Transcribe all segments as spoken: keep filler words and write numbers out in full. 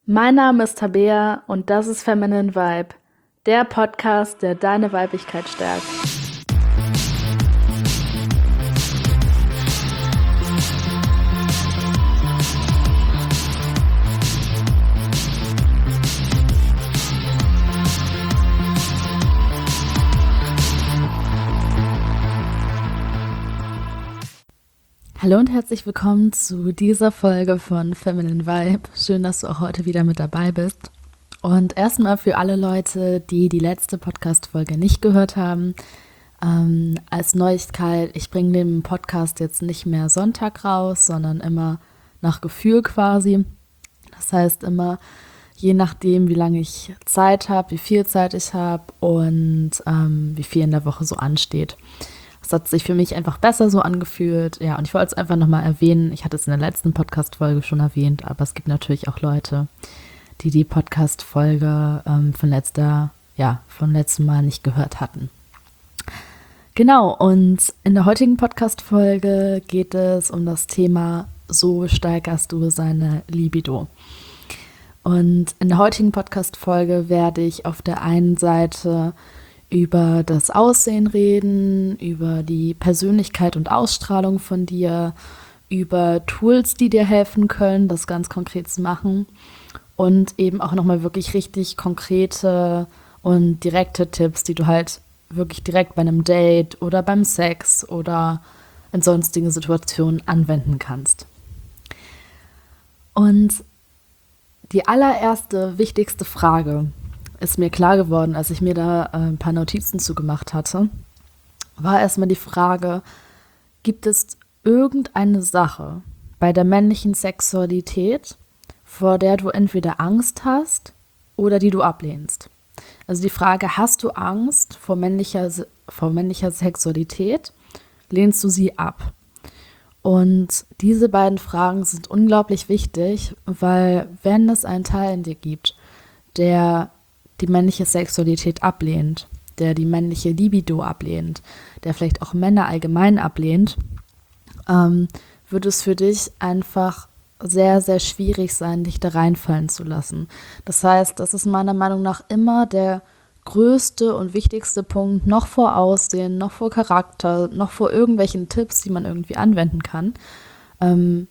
Mein Name ist Tabea und das ist Feminine Vibe, der Podcast, der deine Weiblichkeit stärkt. Hallo und herzlich willkommen zu dieser Folge von Feminine Vibe. Schön, dass du auch heute wieder mit dabei bist. Und erstmal für alle Leute, die die letzte Podcast-Folge nicht gehört haben, ähm, als Neuigkeit, ich bringe den Podcast jetzt nicht mehr Sonntag raus, sondern immer nach Gefühl quasi. Das heißt immer, je nachdem, wie lange ich Zeit habe, wie viel Zeit ich habe und ähm, wie viel in der Woche so ansteht. Das hat sich für mich einfach besser so angefühlt. Ja, und ich wollte es einfach nochmal erwähnen. Ich hatte es in der letzten Podcast-Folge schon erwähnt, aber es gibt natürlich auch Leute, die die Podcast-Folge ähm, von letzter, ja, von letztem Mal nicht gehört hatten. Genau, und in der heutigen Podcast-Folge geht es um das Thema: So steigerst du seine Libido. Und in der heutigen Podcast-Folge werde ich auf der einen Seite über das Aussehen reden, über die Persönlichkeit und Ausstrahlung von dir, über Tools, die dir helfen können, das ganz konkret zu machen und eben auch nochmal wirklich richtig konkrete und direkte Tipps, die du halt wirklich direkt bei einem Date oder beim Sex oder in sonstigen Situationen anwenden kannst. Und die allererste, wichtigste Frage ist mir klar geworden, als ich mir da äh, ein paar Notizen zugemacht hatte, war erstmal die Frage: Gibt es irgendeine Sache bei der männlichen Sexualität, vor der du entweder Angst hast oder die du ablehnst? Also die Frage: Hast du Angst vor männlicher, vor männlicher Sexualität? Lehnst du sie ab? Und diese beiden Fragen sind unglaublich wichtig, weil wenn es einen Teil in dir gibt, der die männliche Sexualität ablehnt, der die männliche Libido ablehnt, der vielleicht auch Männer allgemein ablehnt, ähm, wird es für dich einfach sehr, sehr schwierig sein, dich da reinfallen zu lassen. Das heißt, das ist meiner Meinung nach immer der größte und wichtigste Punkt, noch vor Aussehen, noch vor Charakter, noch vor irgendwelchen Tipps, die man irgendwie anwenden kann. Ähm,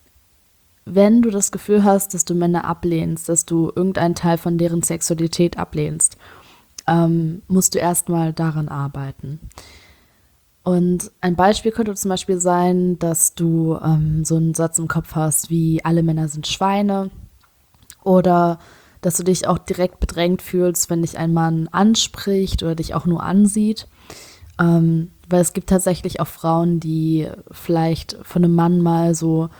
Wenn du das Gefühl hast, dass du Männer ablehnst, dass du irgendeinen Teil von deren Sexualität ablehnst, ähm, musst du erstmal daran arbeiten. Und ein Beispiel könnte zum Beispiel sein, dass du ähm, so einen Satz im Kopf hast wie: Alle Männer sind Schweine, oder dass du dich auch direkt bedrängt fühlst, wenn dich ein Mann anspricht oder dich auch nur ansieht. Ähm, weil es gibt tatsächlich auch Frauen, die vielleicht von einem Mann mal so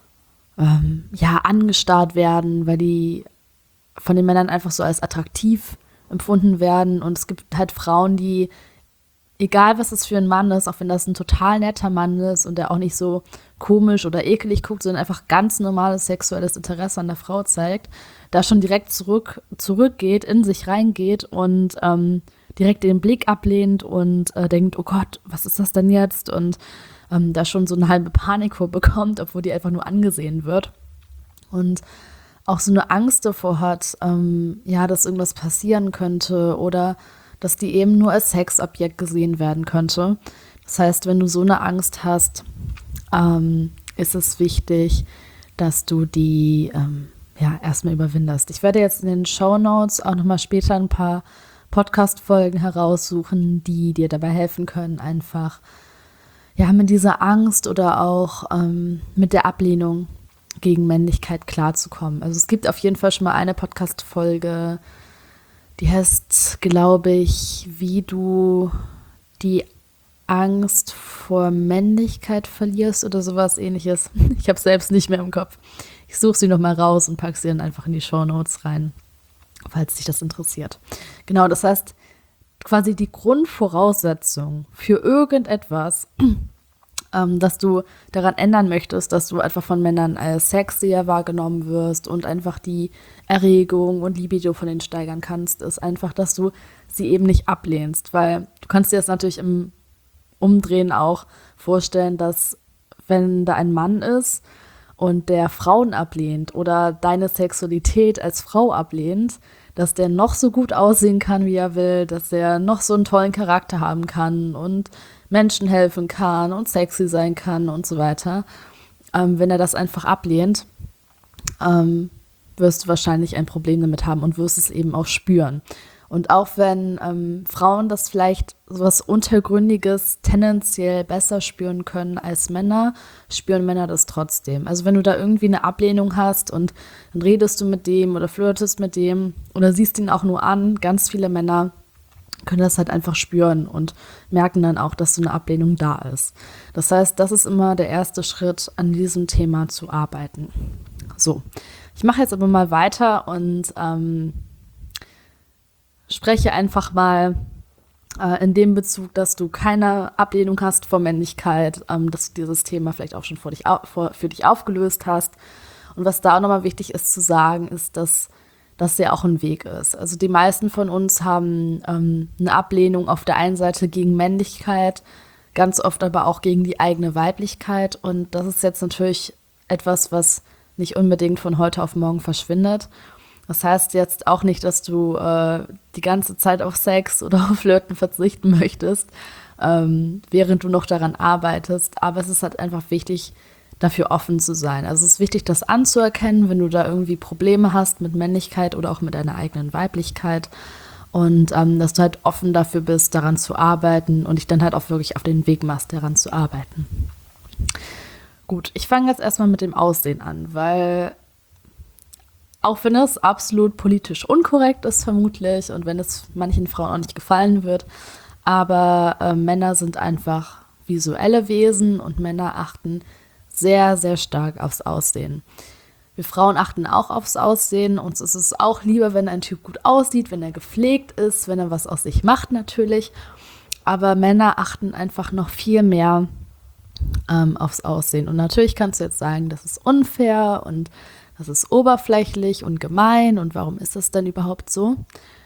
Ähm, ja, angestarrt werden, weil die von den Männern einfach so als attraktiv empfunden werden. Und es gibt halt Frauen, die, egal was es für ein Mann ist, auch wenn das ein total netter Mann ist und der auch nicht so komisch oder ekelig guckt, sondern einfach ganz normales sexuelles Interesse an der Frau zeigt, da schon direkt zurück zurückgeht, in sich reingeht und ähm, direkt den Blick ablehnt und äh, denkt: Oh Gott, was ist das denn jetzt? Und ähm, da schon so eine halbe Panik bekommt, obwohl die einfach nur angesehen wird. Und auch so eine Angst davor hat, ähm, ja, dass irgendwas passieren könnte oder dass die eben nur als Sexobjekt gesehen werden könnte. Das heißt, wenn du so eine Angst hast, ähm, ist es wichtig, dass du die ähm, ja, erstmal überwindest. Ich werde jetzt in den Shownotes auch nochmal später ein paar Podcast-Folgen heraussuchen, die dir dabei helfen können, einfach ja, mit dieser Angst oder auch ähm, mit der Ablehnung gegen Männlichkeit klarzukommen. Also es gibt auf jeden Fall schon mal eine Podcast-Folge, die heißt, glaube ich, wie du die Angst vor Männlichkeit verlierst oder sowas Ähnliches. Ich habe es selbst nicht mehr im Kopf. Ich suche sie nochmal raus und packe sie dann einfach in die Shownotes rein, falls dich das interessiert. Genau, das heißt, quasi die Grundvoraussetzung für irgendetwas, ähm, dass du daran ändern möchtest, dass du einfach von Männern als sexier wahrgenommen wirst und einfach die Erregung und Libido von denen steigern kannst, ist einfach, dass du sie eben nicht ablehnst. Weil du kannst dir das natürlich im Umdrehen auch vorstellen, dass wenn da ein Mann ist und der Frauen ablehnt oder deine Sexualität als Frau ablehnt, dass der noch so gut aussehen kann, wie er will, dass der noch so einen tollen Charakter haben kann und Menschen helfen kann und sexy sein kann und so weiter. Ähm, wenn er das einfach ablehnt, ähm, wirst du wahrscheinlich ein Problem damit haben und wirst es eben auch spüren. Und auch wenn ähm, Frauen das vielleicht so was Untergründiges tendenziell besser spüren können als Männer, spüren Männer das trotzdem. Also wenn du da irgendwie eine Ablehnung hast und dann redest du mit dem oder flirtest mit dem oder siehst ihn auch nur an, ganz viele Männer können das halt einfach spüren und merken dann auch, dass so eine Ablehnung da ist. Das heißt, das ist immer der erste Schritt, an diesem Thema zu arbeiten. So, ich mache jetzt aber mal weiter und ähm, spreche einfach mal äh, in dem Bezug, dass du keine Ablehnung hast vor Männlichkeit, ähm, dass du dieses Thema vielleicht auch schon vor dich au- vor, für dich aufgelöst hast. Und was da auch nochmal wichtig ist zu sagen, ist, dass das ja auch ein Weg ist. Also die meisten von uns haben ähm, eine Ablehnung auf der einen Seite gegen Männlichkeit, ganz oft aber auch gegen die eigene Weiblichkeit. Und das ist jetzt natürlich etwas, was nicht unbedingt von heute auf morgen verschwindet. Das heißt jetzt auch nicht, dass du äh, die ganze Zeit auf Sex oder auf Flirten verzichten möchtest, ähm, während du noch daran arbeitest. Aber es ist halt einfach wichtig, dafür offen zu sein. Also es ist wichtig, das anzuerkennen, wenn du da irgendwie Probleme hast mit Männlichkeit oder auch mit deiner eigenen Weiblichkeit. Und ähm, dass du halt offen dafür bist, daran zu arbeiten und dich dann halt auch wirklich auf den Weg machst, daran zu arbeiten. Gut, ich fange jetzt erstmal mit dem Aussehen an, weil auch wenn es absolut politisch unkorrekt ist, vermutlich, und wenn es manchen Frauen auch nicht gefallen wird, aber äh, Männer sind einfach visuelle Wesen und Männer achten sehr, sehr stark aufs Aussehen. Wir Frauen achten auch aufs Aussehen. Uns ist es auch lieber, wenn ein Typ gut aussieht, wenn er gepflegt ist, wenn er was aus sich macht natürlich. Aber Männer achten einfach noch viel mehr ähm, aufs Aussehen. Und natürlich kannst du jetzt sagen, das ist unfair und das ist oberflächlich und gemein und warum ist das denn überhaupt so?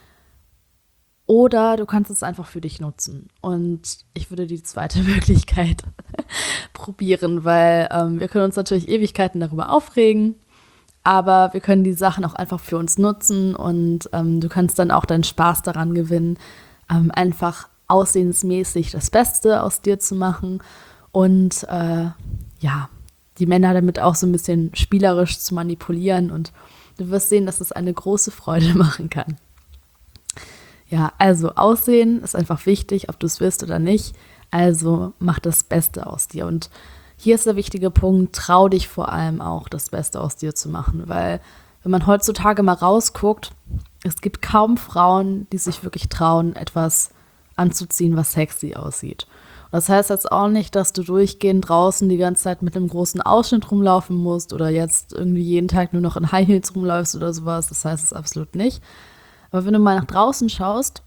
Oder du kannst es einfach für dich nutzen. Und ich würde die zweite Möglichkeit probieren, weil ähm, wir können uns natürlich Ewigkeiten darüber aufregen, aber wir können die Sachen auch einfach für uns nutzen und ähm, du kannst dann auch deinen Spaß daran gewinnen, ähm, einfach aussehensmäßig das Beste aus dir zu machen und äh, ja, die Männer damit auch so ein bisschen spielerisch zu manipulieren und du wirst sehen, dass es eine große Freude machen kann. Ja, also Aussehen ist einfach wichtig, ob du es willst oder nicht. Also mach das Beste aus dir. Und hier ist der wichtige Punkt, trau dich vor allem auch, das Beste aus dir zu machen. Weil wenn man heutzutage mal rausguckt, es gibt kaum Frauen, die sich wirklich trauen, etwas anzuziehen, was sexy aussieht. Das heißt jetzt auch nicht, dass du durchgehend draußen die ganze Zeit mit einem großen Ausschnitt rumlaufen musst oder jetzt irgendwie jeden Tag nur noch in High Heels rumläufst oder sowas. Das heißt es absolut nicht. Aber wenn du mal nach draußen schaust,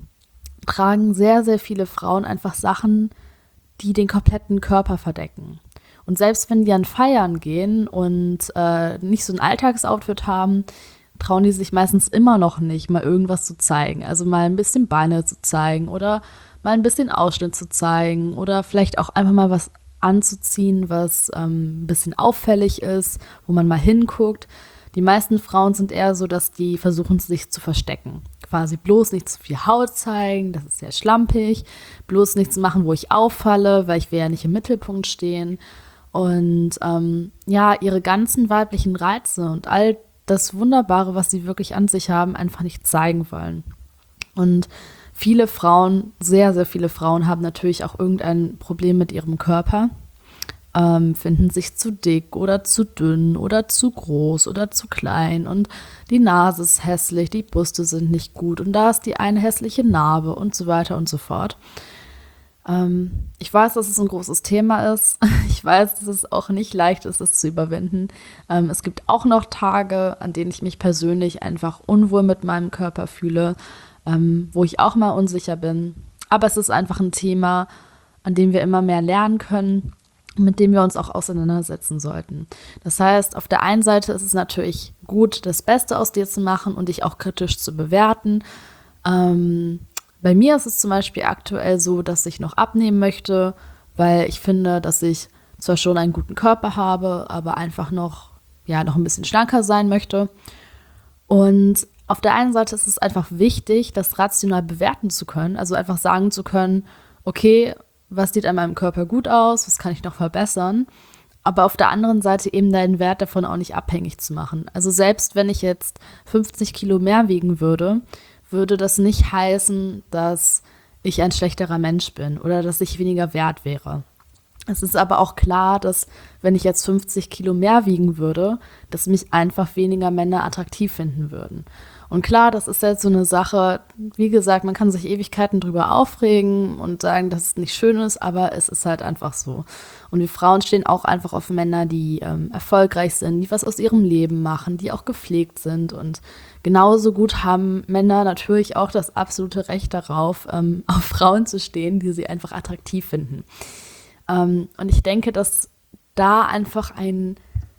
tragen sehr, sehr viele Frauen einfach Sachen, die den kompletten Körper verdecken. Und selbst wenn die an Feiern gehen und äh, nicht so ein Alltagsoutfit haben, trauen die sich meistens immer noch nicht, mal irgendwas zu zeigen. Also mal ein bisschen Beine zu zeigen oder mal ein bisschen Ausschnitt zu zeigen oder vielleicht auch einfach mal was anzuziehen, was ähm, ein bisschen auffällig ist, wo man mal hinguckt. Die meisten Frauen sind eher so, dass die versuchen, sich zu verstecken. Quasi bloß nicht zu viel Haut zeigen, das ist sehr schlampig. Bloß nichts machen, wo ich auffalle, weil ich will ja nicht im Mittelpunkt stehen. Und ähm, ja, ihre ganzen weiblichen Reize und all das Wunderbare, was sie wirklich an sich haben, einfach nicht zeigen wollen. Und viele Frauen, sehr, sehr viele Frauen haben natürlich auch irgendein Problem mit ihrem Körper. Ähm, finden sich zu dick oder zu dünn oder zu groß oder zu klein und die Nase ist hässlich, die Brüste sind nicht gut und da ist die eine hässliche Narbe und so weiter und so fort. Ähm, ich weiß, dass es ein großes Thema ist. Ich weiß, dass es auch nicht leicht ist, es zu überwinden. Ähm, es gibt auch noch Tage, an denen ich mich persönlich einfach unwohl mit meinem Körper fühle, ähm, wo ich auch mal unsicher bin. Aber es ist einfach ein Thema, an dem wir immer mehr lernen können, mit dem wir uns auch auseinandersetzen sollten. Das heißt, auf der einen Seite ist es natürlich gut, das Beste aus dir zu machen und dich auch kritisch zu bewerten. Ähm, bei mir ist es zum Beispiel aktuell so, dass ich noch abnehmen möchte, weil ich finde, dass ich zwar schon einen guten Körper habe, aber einfach noch, ja, noch ein bisschen schlanker sein möchte. Und auf der einen Seite ist es einfach wichtig, das rational bewerten zu können, also einfach sagen zu können, okay, was sieht an meinem Körper gut aus, was kann ich noch verbessern, aber auf der anderen Seite eben deinen Wert davon auch nicht abhängig zu machen. Also selbst wenn ich jetzt fünfzig Kilo mehr wiegen würde, würde das nicht heißen, dass ich ein schlechterer Mensch bin oder dass ich weniger wert wäre. Es ist aber auch klar, dass wenn ich jetzt fünfzig Kilo mehr wiegen würde, dass mich einfach weniger Männer attraktiv finden würden. Und klar, das ist jetzt so eine Sache, wie gesagt, man kann sich Ewigkeiten drüber aufregen und sagen, dass es nicht schön ist, aber es ist halt einfach so. Und wir Frauen stehen auch einfach auf Männer, die ähm, erfolgreich sind, die was aus ihrem Leben machen, die auch gepflegt sind. Und genauso gut haben Männer natürlich auch das absolute Recht darauf, ähm, auf Frauen zu stehen, die sie einfach attraktiv finden. Ähm, und ich denke, dass da einfach ein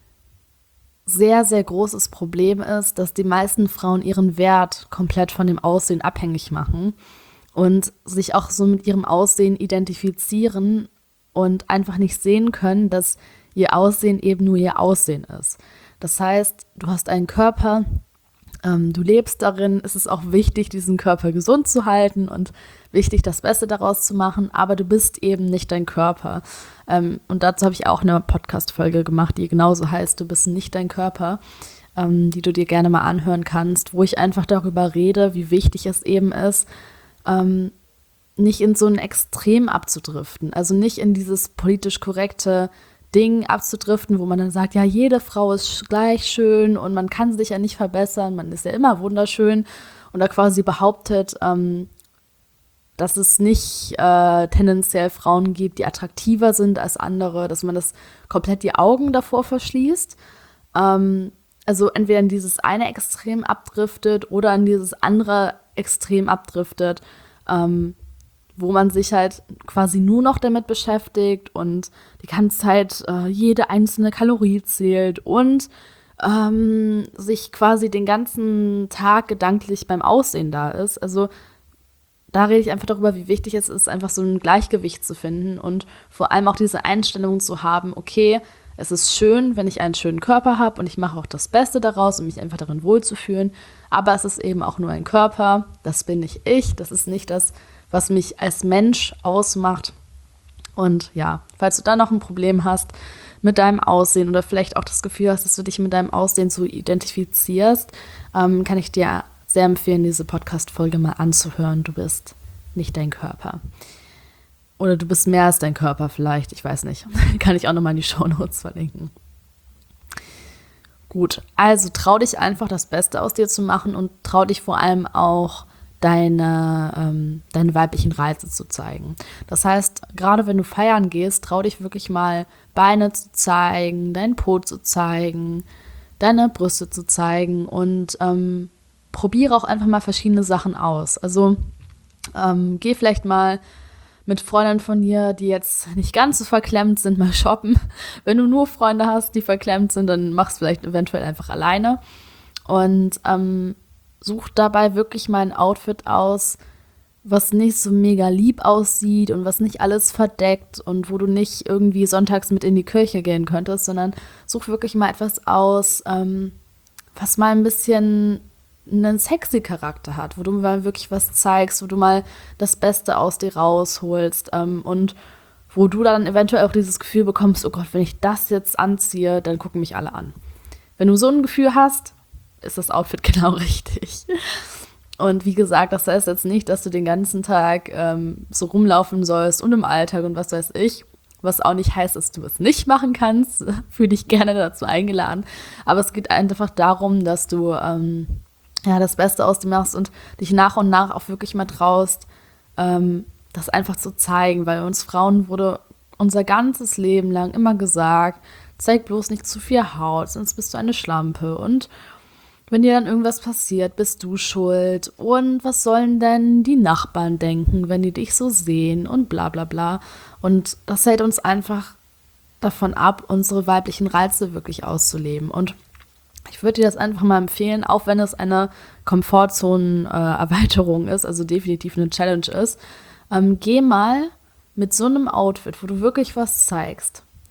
sehr, sehr großes Problem ist, dass die meisten Frauen ihren Wert komplett von dem Aussehen abhängig machen und sich auch so mit ihrem Aussehen identifizieren und einfach nicht sehen können, dass ihr Aussehen eben nur ihr Aussehen ist. Das heißt, du hast einen Körper, ähm, du lebst darin, es ist auch wichtig, diesen Körper gesund zu halten und wichtig, das Beste daraus zu machen, aber du bist eben nicht dein Körper. Ähm, und dazu habe ich auch eine Podcast-Folge gemacht, die genauso heißt, du bist nicht dein Körper, ähm, die du dir gerne mal anhören kannst, wo ich einfach darüber rede, wie wichtig es eben ist, ähm, nicht in so ein Extrem abzudriften, also nicht in dieses politisch korrekte Ding abzudriften, wo man dann sagt, ja, jede Frau ist gleich schön und man kann sich ja nicht verbessern, man ist ja immer wunderschön und da quasi behauptet, ähm, dass es nicht äh, tendenziell Frauen gibt, die attraktiver sind als andere, dass man das komplett die Augen davor verschließt. Ähm, also entweder in dieses eine Extrem abdriftet oder in dieses andere Extrem abdriftet, ähm, wo man sich halt quasi nur noch damit beschäftigt und die ganze Zeit äh, jede einzelne Kalorie zählt und ähm, sich quasi den ganzen Tag gedanklich beim Aussehen da ist. Also da rede ich einfach darüber, wie wichtig es ist, einfach so ein Gleichgewicht zu finden und vor allem auch diese Einstellung zu haben, okay, es ist schön, wenn ich einen schönen Körper habe und ich mache auch das Beste daraus, um mich einfach darin wohlzufühlen, aber es ist eben auch nur ein Körper, das bin nicht ich, das ist nicht das, was mich als Mensch ausmacht. Und ja, falls du da noch ein Problem hast mit deinem Aussehen oder vielleicht auch das Gefühl hast, dass du dich mit deinem Aussehen so identifizierst, ähm, kann ich dir sehr empfehlen, diese Podcast-Folge mal anzuhören. Du bist nicht dein Körper. Oder du bist mehr als dein Körper vielleicht, ich weiß nicht. Kann ich auch nochmal in die Shownotes verlinken. Gut, also trau dich einfach, das Beste aus dir zu machen und trau dich vor allem auch, deine, ähm, deine weiblichen Reize zu zeigen. Das heißt, gerade wenn du feiern gehst, trau dich wirklich mal Beine zu zeigen, deinen Po zu zeigen, deine Brüste zu zeigen und ähm, probiere auch einfach mal verschiedene Sachen aus. Also ähm, geh vielleicht mal mit Freunden von dir, die jetzt nicht ganz so verklemmt sind, mal shoppen. Wenn du nur Freunde hast, die verklemmt sind, dann mach es vielleicht eventuell einfach alleine. Und ähm, such dabei wirklich mal ein Outfit aus, was nicht so mega lieb aussieht und was nicht alles verdeckt und wo du nicht irgendwie sonntags mit in die Kirche gehen könntest, sondern such wirklich mal etwas aus, ähm, was mal ein bisschen einen sexy Charakter hat, wo du mal wirklich was zeigst, wo du mal das Beste aus dir rausholst ähm, und wo du dann eventuell auch dieses Gefühl bekommst, oh Gott, wenn ich das jetzt anziehe, dann gucken mich alle an. Wenn du so ein Gefühl hast, ist das Outfit genau richtig. Und wie gesagt, das heißt jetzt nicht, dass du den ganzen Tag ähm, so rumlaufen sollst und im Alltag und was weiß ich, was auch nicht heißt, dass du es nicht machen kannst, fühle dich gerne dazu eingeladen. Aber es geht einfach darum, dass du ähm, ja, das Beste aus dir machst und dich nach und nach auch wirklich mal traust, ähm, das einfach zu zeigen, weil uns Frauen wurde unser ganzes Leben lang immer gesagt, zeig bloß nicht zu viel Haut, sonst bist du eine Schlampe und wenn dir dann irgendwas passiert, bist du schuld und was sollen denn die Nachbarn denken, wenn die dich so sehen und bla bla bla. Und das hält uns einfach davon ab, unsere weiblichen Reize wirklich auszuleben. Und ich würde dir das einfach mal empfehlen, auch wenn es eine Komfortzonen-Erweiterung ist, also definitiv eine Challenge ist. Ähm, geh mal mit so einem Outfit, wo du wirklich was zeigst,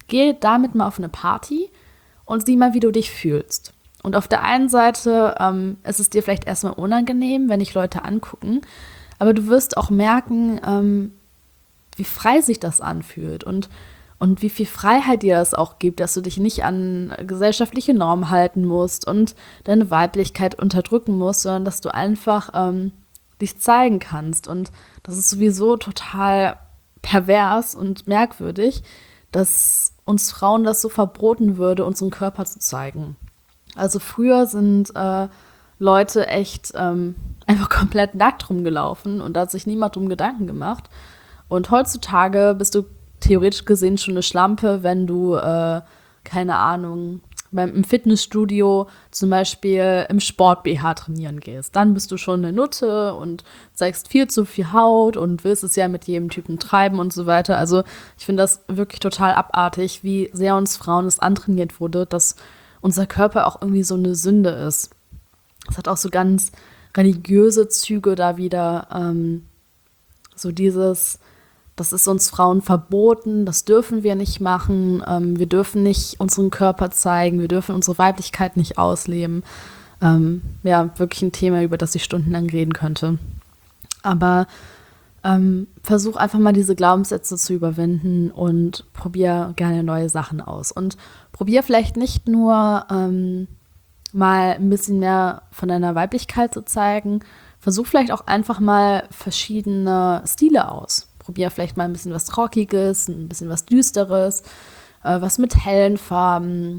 Geh damit mal auf eine Party und sieh mal, wie du dich fühlst. Und auf der einen Seite ähm, ist es dir vielleicht erstmal unangenehm, wenn dich Leute angucken, aber du wirst auch merken, ähm, wie frei sich das anfühlt und, und wie viel Freiheit dir das auch gibt, dass du dich nicht an gesellschaftliche Normen halten musst und deine Weiblichkeit unterdrücken musst, sondern dass du einfach ähm, dich zeigen kannst. Und das ist sowieso total pervers und merkwürdig, dass uns Frauen das so verboten würde, unseren Körper zu zeigen. Also früher sind äh, Leute echt ähm, einfach komplett nackt rumgelaufen und da hat sich niemand drum Gedanken gemacht. Und heutzutage bist du theoretisch gesehen schon eine Schlampe, wenn du, äh, keine Ahnung, beim, im Fitnessstudio zum Beispiel im Sport-B H trainieren gehst. Dann bist du schon eine Nutte und zeigst viel zu viel Haut und willst es ja mit jedem Typen treiben und so weiter. Also ich finde das wirklich total abartig, wie sehr uns Frauen es antrainiert wurde, dass unser Körper auch irgendwie so eine Sünde ist. Es hat auch so ganz religiöse Züge da wieder, ähm, so dieses, das ist uns Frauen verboten, das dürfen wir nicht machen, ähm, wir dürfen nicht unseren Körper zeigen, wir dürfen unsere Weiblichkeit nicht ausleben. Ähm, ja, wirklich ein Thema, über das ich stundenlang reden könnte. Aber ähm, versuch einfach mal diese Glaubenssätze zu überwinden und probier gerne neue Sachen aus. Und probier vielleicht nicht nur ähm, mal ein bisschen mehr von deiner Weiblichkeit zu zeigen, versuch vielleicht auch einfach mal verschiedene Stile aus. Probier vielleicht mal ein bisschen was Rockiges, ein bisschen was Düsteres, äh, was mit hellen Farben,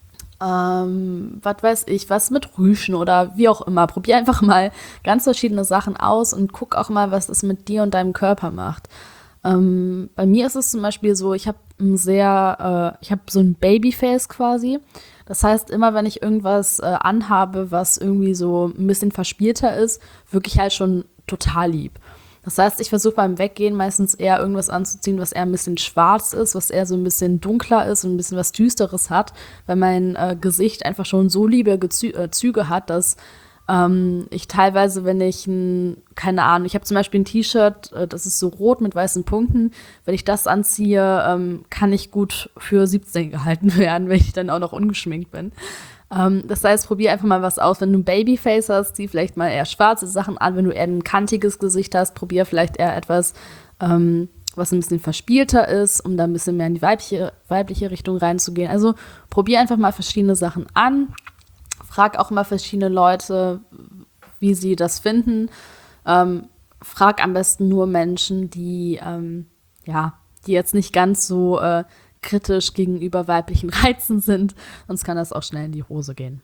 ähm, was weiß ich, was mit Rüschen oder wie auch immer. Probier einfach mal ganz verschiedene Sachen aus und guck auch mal, was das mit dir und deinem Körper macht. Ähm, bei mir ist es zum Beispiel so, ich habe ein sehr, äh, ich habe so ein Babyface quasi. Das heißt, immer wenn ich irgendwas äh, anhabe, was irgendwie so ein bisschen verspielter ist, wirklich halt schon total lieb. Das heißt, ich versuche beim Weggehen meistens eher irgendwas anzuziehen, was eher ein bisschen schwarz ist, was eher so ein bisschen dunkler ist und ein bisschen was Düsteres hat, weil mein äh, Gesicht einfach schon so liebe Gezü- äh, Züge hat, dass ähm, ich teilweise, wenn ich, ein, keine Ahnung, ich habe zum Beispiel ein T-Shirt, äh, das ist so rot mit weißen Punkten, wenn ich das anziehe, ähm, kann ich gut für siebzehn gehalten werden, wenn ich dann auch noch ungeschminkt bin. Ähm, das heißt, probier einfach mal was aus. Wenn du ein Babyface hast, zieh vielleicht mal eher schwarze Sachen an. Wenn du eher ein kantiges Gesicht hast, probier vielleicht eher etwas, ähm, was ein bisschen verspielter ist, um da ein bisschen mehr in die weibliche, weibliche Richtung reinzugehen. Also probier einfach mal verschiedene Sachen an. Frag auch mal verschiedene Leute, wie sie das finden. Ähm, frag am besten nur Menschen, die, ähm, ja, die jetzt nicht ganz so äh, kritisch gegenüber weiblichen Reizen sind, sonst kann das auch schnell in die Hose gehen.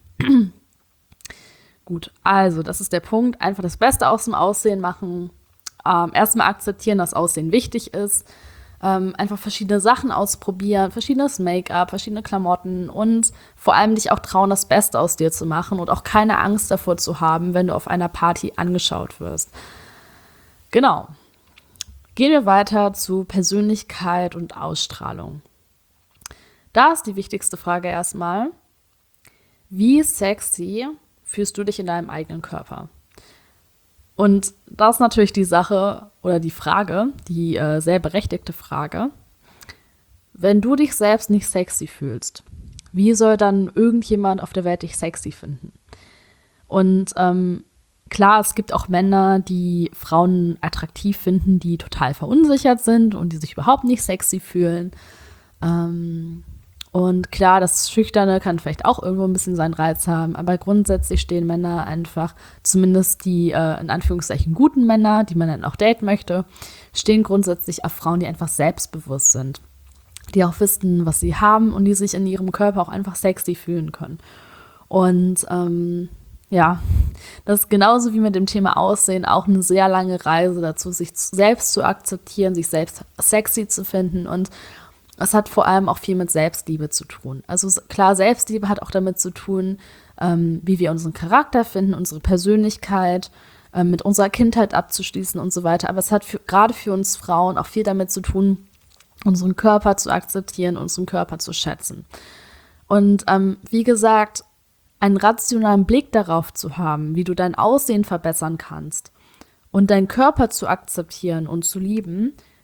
Gut, also das ist der Punkt. Einfach das Beste aus dem Aussehen machen. Ähm, erstmal akzeptieren, dass Aussehen wichtig ist. Ähm, einfach verschiedene Sachen ausprobieren, verschiedenes Make-up, verschiedene Klamotten und vor allem dich auch trauen, das Beste aus dir zu machen und auch keine Angst davor zu haben, wenn du auf einer Party angeschaut wirst. Genau. Gehen wir weiter zu Persönlichkeit und Ausstrahlung. Da ist die wichtigste Frage erstmal: Wie sexy fühlst du dich in deinem eigenen Körper? Und das ist natürlich die Sache oder die Frage, die äh, sehr berechtigte Frage. Wenn du dich selbst nicht sexy fühlst, wie soll dann irgendjemand auf der Welt dich sexy finden? Und ähm, klar, es gibt auch Männer, die Frauen attraktiv finden, die total verunsichert sind und die sich überhaupt nicht sexy fühlen. Ähm, Und klar, das Schüchterne kann vielleicht auch irgendwo ein bisschen seinen Reiz haben, aber grundsätzlich stehen Männer einfach, zumindest die äh, in Anführungszeichen guten Männer, die man dann auch daten möchte, stehen grundsätzlich auf Frauen, die einfach selbstbewusst sind, die auch wissen, was sie haben und die sich in ihrem Körper auch einfach sexy fühlen können. Und ähm, ja, das ist genauso wie mit dem Thema Aussehen auch eine sehr lange Reise dazu, sich selbst zu akzeptieren, sich selbst sexy zu finden, und es hat vor allem auch viel mit Selbstliebe zu tun. Also klar, Selbstliebe hat auch damit zu tun, ähm, wie wir unseren Charakter finden, unsere Persönlichkeit, ähm, mit unserer Kindheit abzuschließen und so weiter. Aber es hat für, gerade für uns Frauen auch viel damit zu tun, unseren Körper zu akzeptieren, unseren Körper zu schätzen. Und ähm, wie gesagt, einen rationalen Blick darauf zu haben, wie du dein Aussehen verbessern kannst und deinen Körper zu akzeptieren und zu lieben,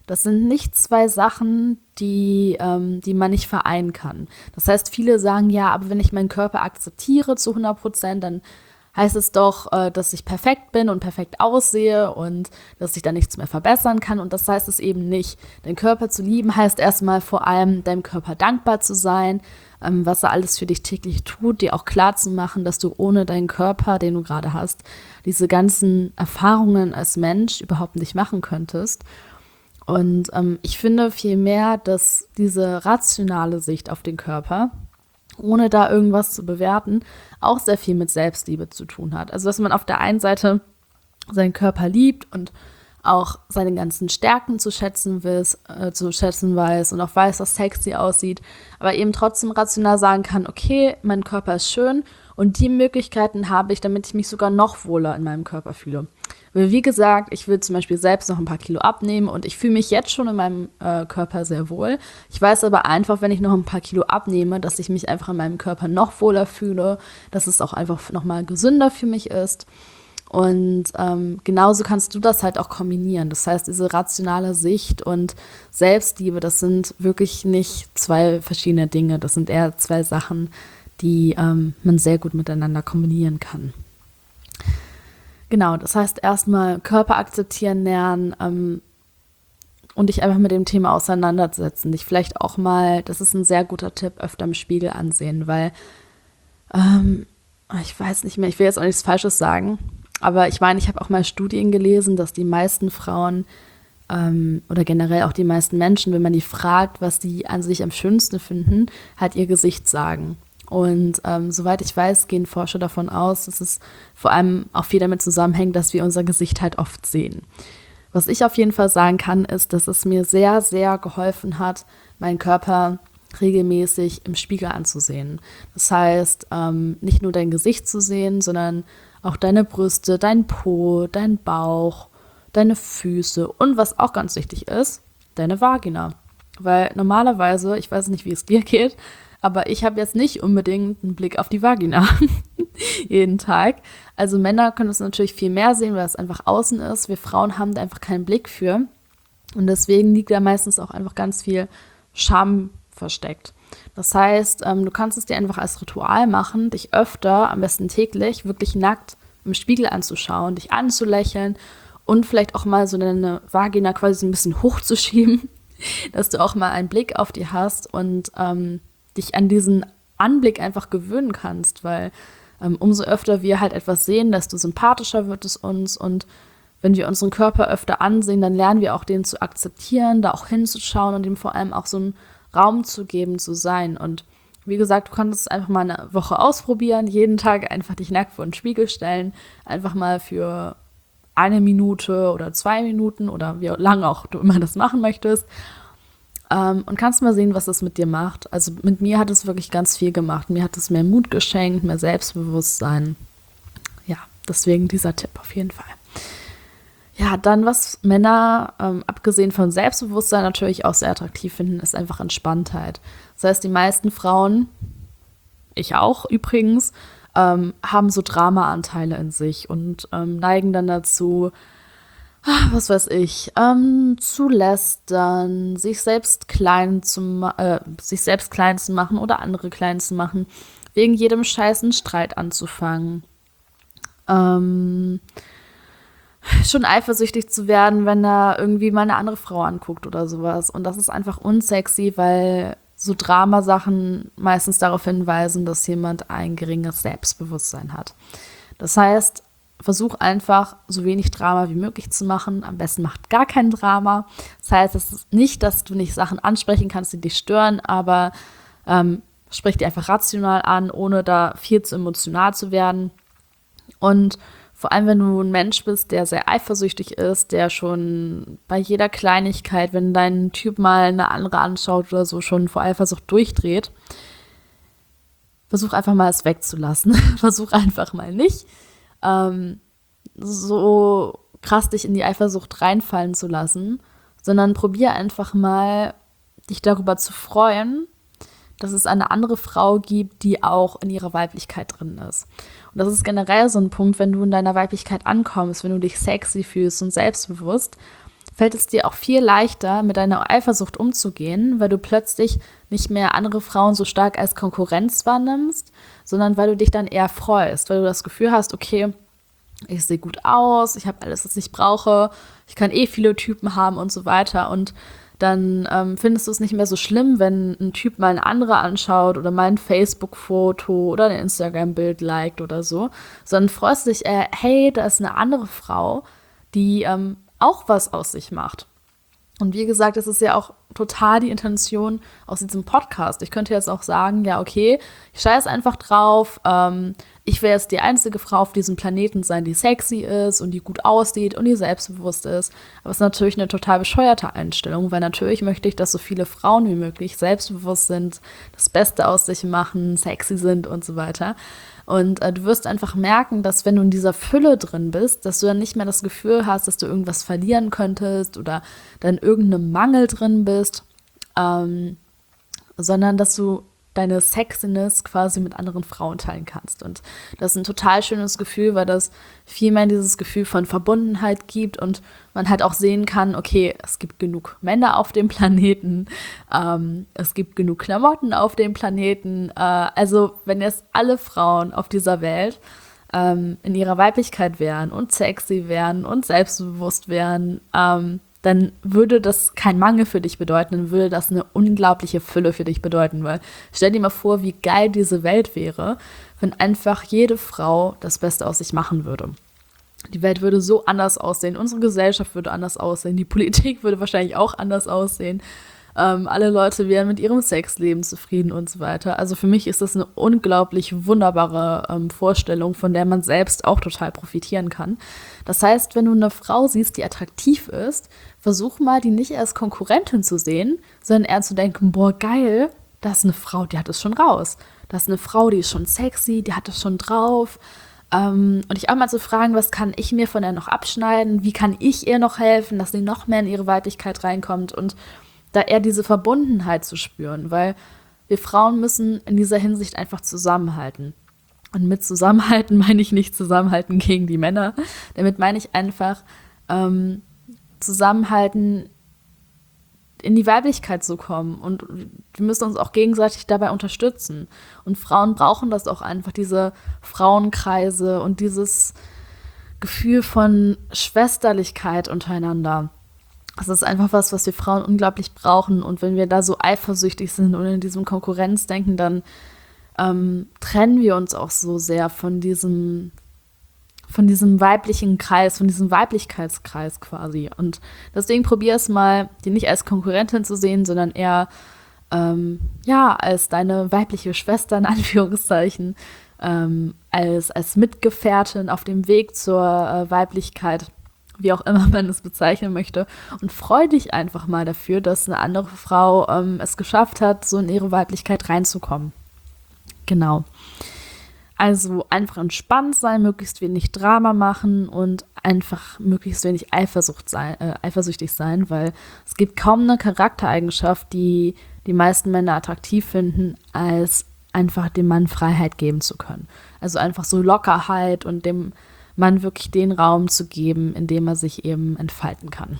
Das sind nicht zwei Sachen, die, ähm, die man nicht vereinen kann. Das heißt, viele sagen, ja, aber wenn ich meinen Körper akzeptiere zu hundert Prozent, dann heißt es doch, äh, dass ich perfekt bin und perfekt aussehe und dass ich da nichts mehr verbessern kann. Und das heißt es eben nicht. Deinen Körper zu lieben heißt erstmal vor allem, deinem Körper dankbar zu sein, ähm, was er alles für dich täglich tut, dir auch klar zu machen, dass du ohne deinen Körper, den du gerade hast, diese ganzen Erfahrungen als Mensch überhaupt nicht machen könntest. Und ähm, ich finde vielmehr, dass diese rationale Sicht auf den Körper, ohne da irgendwas zu bewerten, auch sehr viel mit Selbstliebe zu tun hat. Also dass man auf der einen Seite seinen Körper liebt und auch seine ganzen Stärken zu schätzen weiß, äh, zu schätzen weiß und auch weiß, dass sexy aussieht, aber eben trotzdem rational sagen kann, okay, mein Körper ist schön und die Möglichkeiten habe ich, damit ich mich sogar noch wohler in meinem Körper fühle. Weil wie gesagt, ich will zum Beispiel selbst noch ein paar Kilo abnehmen und ich fühle mich jetzt schon in meinem äh, Körper sehr wohl. Ich weiß aber einfach, wenn ich noch ein paar Kilo abnehme, dass ich mich einfach in meinem Körper noch wohler fühle, dass es auch einfach nochmal gesünder für mich ist. Und ähm, genauso kannst du das halt auch kombinieren. Das heißt, diese rationale Sicht und Selbstliebe, das sind wirklich nicht zwei verschiedene Dinge. Das sind eher zwei Sachen, die ähm, man sehr gut miteinander kombinieren kann. Genau, das heißt erstmal Körper akzeptieren lernen ähm, und dich einfach mit dem Thema auseinandersetzen. Dich vielleicht auch mal, das ist ein sehr guter Tipp, öfter im Spiegel ansehen, weil ähm, ich weiß nicht mehr, ich will jetzt auch nichts Falsches sagen, aber ich meine, ich habe auch mal Studien gelesen, dass die meisten Frauen ähm, oder generell auch die meisten Menschen, wenn man die fragt, was die an sich am schönsten finden, halt ihr Gesicht sagen. Und ähm, soweit ich weiß, gehen Forscher davon aus, dass es vor allem auch viel damit zusammenhängt, dass wir unser Gesicht halt oft sehen. Was ich auf jeden Fall sagen kann, ist, dass es mir sehr, sehr geholfen hat, meinen Körper regelmäßig im Spiegel anzusehen. Das heißt, ähm, nicht nur dein Gesicht zu sehen, sondern auch deine Brüste, dein Po, dein Bauch, deine Füße und was auch ganz wichtig ist, deine Vagina. Weil normalerweise, ich weiß nicht, wie es dir geht, aber ich habe jetzt nicht unbedingt einen Blick auf die Vagina jeden Tag. Also Männer können es natürlich viel mehr sehen, weil es einfach außen ist. Wir Frauen haben da einfach keinen Blick für. Und deswegen liegt da meistens auch einfach ganz viel Scham versteckt. Das heißt, ähm, du kannst es dir einfach als Ritual machen, dich öfter, am besten täglich, wirklich nackt im Spiegel anzuschauen, dich anzulächeln und vielleicht auch mal so deine Vagina quasi ein bisschen hochzuschieben, dass du auch mal einen Blick auf die hast und ähm, dich an diesen Anblick einfach gewöhnen kannst, weil ähm, umso öfter wir halt etwas sehen, desto sympathischer wird es uns und wenn wir unseren Körper öfter ansehen, dann lernen wir auch den zu akzeptieren, da auch hinzuschauen und ihm vor allem auch so einen Raum zu geben, zu sein. Und wie gesagt, du kannst es einfach mal eine Woche ausprobieren, jeden Tag einfach dich nackt vor den Spiegel stellen, einfach mal für eine Minute oder zwei Minuten oder wie lange auch du immer das machen möchtest. Um, und kannst mal sehen, was das mit dir macht. Also mit mir hat es wirklich ganz viel gemacht. Mir hat es mehr Mut geschenkt, mehr Selbstbewusstsein. Ja, deswegen dieser Tipp auf jeden Fall. Ja, dann, was Männer, ähm, abgesehen von Selbstbewusstsein, natürlich auch sehr attraktiv finden, ist einfach Entspanntheit. Das heißt, die meisten Frauen, ich auch übrigens, ähm, haben so Drama-Anteile in sich und ähm, neigen dann dazu, was weiß ich, ähm, zu lästern, sich selbst klein zu ma- äh, sich selbst klein zu machen oder andere klein zu machen, wegen jedem scheißen Streit anzufangen. Ähm, schon eifersüchtig zu werden, wenn er irgendwie mal eine andere Frau anguckt oder sowas. Und das ist einfach unsexy, weil so Dramasachen meistens darauf hinweisen, dass jemand ein geringes Selbstbewusstsein hat. Das heißt, versuch einfach, so wenig Drama wie möglich zu machen. Am besten macht gar kein Drama. Das heißt, es ist nicht, dass du nicht Sachen ansprechen kannst, die dich stören, aber ähm, sprich die einfach rational an, ohne da viel zu emotional zu werden. Und vor allem, wenn du ein Mensch bist, der sehr eifersüchtig ist, der schon bei jeder Kleinigkeit, wenn dein Typ mal eine andere anschaut oder so, schon vor Eifersucht durchdreht, versuch einfach mal es wegzulassen. Versuch einfach mal nicht Ähm, so krass dich in die Eifersucht reinfallen zu lassen, sondern probier einfach mal, dich darüber zu freuen, dass es eine andere Frau gibt, die auch in ihrer Weiblichkeit drin ist. Und das ist generell so ein Punkt, wenn du in deiner Weiblichkeit ankommst, wenn du dich sexy fühlst und selbstbewusst, fällt es dir auch viel leichter, mit deiner Eifersucht umzugehen, weil du plötzlich nicht mehr andere Frauen so stark als Konkurrenz wahrnimmst, sondern weil du dich dann eher freust, weil du das Gefühl hast, okay, ich sehe gut aus, ich habe alles, was ich brauche, ich kann eh viele Typen haben und so weiter. Und dann ähm, findest du es nicht mehr so schlimm, wenn ein Typ mal eine andere anschaut oder mal ein Facebook-Foto oder ein Instagram-Bild liked oder so, sondern freust dich eher, hey, da ist eine andere Frau, die ähm, auch was aus sich macht. Und wie gesagt, das ist ja auch total die Intention aus diesem Podcast. Ich könnte jetzt auch sagen, ja, okay, ich scheiße einfach drauf. Ähm, ich will jetzt die einzige Frau auf diesem Planeten sein, die sexy ist und die gut aussieht und die selbstbewusst ist. Aber es ist natürlich eine total bescheuerte Einstellung, weil natürlich möchte ich, dass so viele Frauen wie möglich selbstbewusst sind, das Beste aus sich machen, sexy sind und so weiter. Und äh, du wirst einfach merken, dass wenn du in dieser Fülle drin bist, dass du dann nicht mehr das Gefühl hast, dass du irgendwas verlieren könntest oder dann in irgendeinem Mangel drin bist, ähm, sondern dass du deine Sexiness quasi mit anderen Frauen teilen kannst. Und das ist ein total schönes Gefühl, weil das viel mehr dieses Gefühl von Verbundenheit gibt und man halt auch sehen kann, okay, es gibt genug Männer auf dem Planeten, ähm, es gibt genug Klamotten auf dem Planeten. Äh, also wenn jetzt alle Frauen auf dieser Welt ähm, in ihrer Weiblichkeit wären und sexy wären und selbstbewusst wären, ähm, dann würde das kein Mangel für dich bedeuten, dann würde das eine unglaubliche Fülle für dich bedeuten, weil stell dir mal vor, wie geil diese Welt wäre, wenn einfach jede Frau das Beste aus sich machen würde. Die Welt würde so anders aussehen, unsere Gesellschaft würde anders aussehen, die Politik würde wahrscheinlich auch anders aussehen, ähm, alle Leute wären mit ihrem Sexleben zufrieden und so weiter. Also für mich ist das eine unglaublich wunderbare ähm, Vorstellung, von der man selbst auch total profitieren kann. Das heißt, wenn du eine Frau siehst, die attraktiv ist, versuch mal, die nicht als Konkurrentin zu sehen, sondern eher zu denken, boah, geil, da ist eine Frau, die hat es schon raus. Da ist eine Frau, die ist schon sexy, die hat es schon drauf. Ähm, und ich auch mal zu fragen, was kann ich mir von der noch abschneiden? Wie kann ich ihr noch helfen, dass sie noch mehr in ihre Weiblichkeit reinkommt? Und da eher diese Verbundenheit zu spüren, weil wir Frauen müssen in dieser Hinsicht einfach zusammenhalten. Und mit Zusammenhalten meine ich nicht Zusammenhalten gegen die Männer. Damit meine ich einfach ähm, Zusammenhalten, in die Weiblichkeit zu kommen. Und wir müssen uns auch gegenseitig dabei unterstützen. Und Frauen brauchen das auch einfach, diese Frauenkreise und dieses Gefühl von Schwesterlichkeit untereinander. Das ist einfach was, was wir Frauen unglaublich brauchen. Und wenn wir da so eifersüchtig sind und in diesem Konkurrenzdenken, dann ähm, trennen wir uns auch so sehr von diesem, von diesem weiblichen Kreis, von diesem Weiblichkeitskreis quasi. Und deswegen probier es mal, die nicht als Konkurrentin zu sehen, sondern eher ähm, ja, als deine weibliche Schwester in Anführungszeichen, ähm, als, als Mitgefährtin auf dem Weg zur äh, Weiblichkeit, wie auch immer man es bezeichnen möchte, und freu dich einfach mal dafür, dass eine andere Frau ähm, es geschafft hat, so in ihre Weiblichkeit reinzukommen. Genau. Also einfach entspannt sein, möglichst wenig Drama machen und einfach möglichst wenig Eifersucht sein, äh, eifersüchtig sein, weil es gibt kaum eine Charaktereigenschaft, die die meisten Männer attraktiv finden, als einfach dem Mann Freiheit geben zu können. Also einfach so Lockerheit und dem Mann wirklich den Raum zu geben, in dem er sich eben entfalten kann.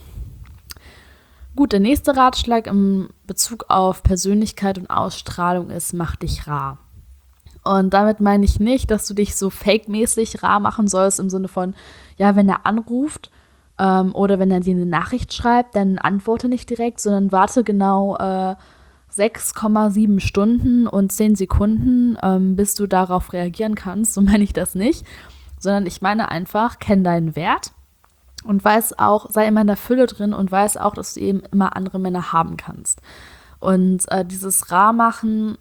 Gut, der nächste Ratschlag im Bezug auf Persönlichkeit und Ausstrahlung ist, mach dich rar. Und damit meine ich nicht, dass du dich so fake-mäßig rar machen sollst, im Sinne von, ja, wenn er anruft ähm, oder wenn er dir eine Nachricht schreibt, dann antworte nicht direkt, sondern warte genau äh, sechs Komma sieben Stunden und zehn Sekunden, ähm, bis du darauf reagieren kannst. So meine ich das nicht. Sondern ich meine einfach, kenn deinen Wert und weiß auch, sei immer in der Fülle drin und weiß auch, dass du eben immer andere Männer haben kannst. Und äh, dieses Rar-Machen,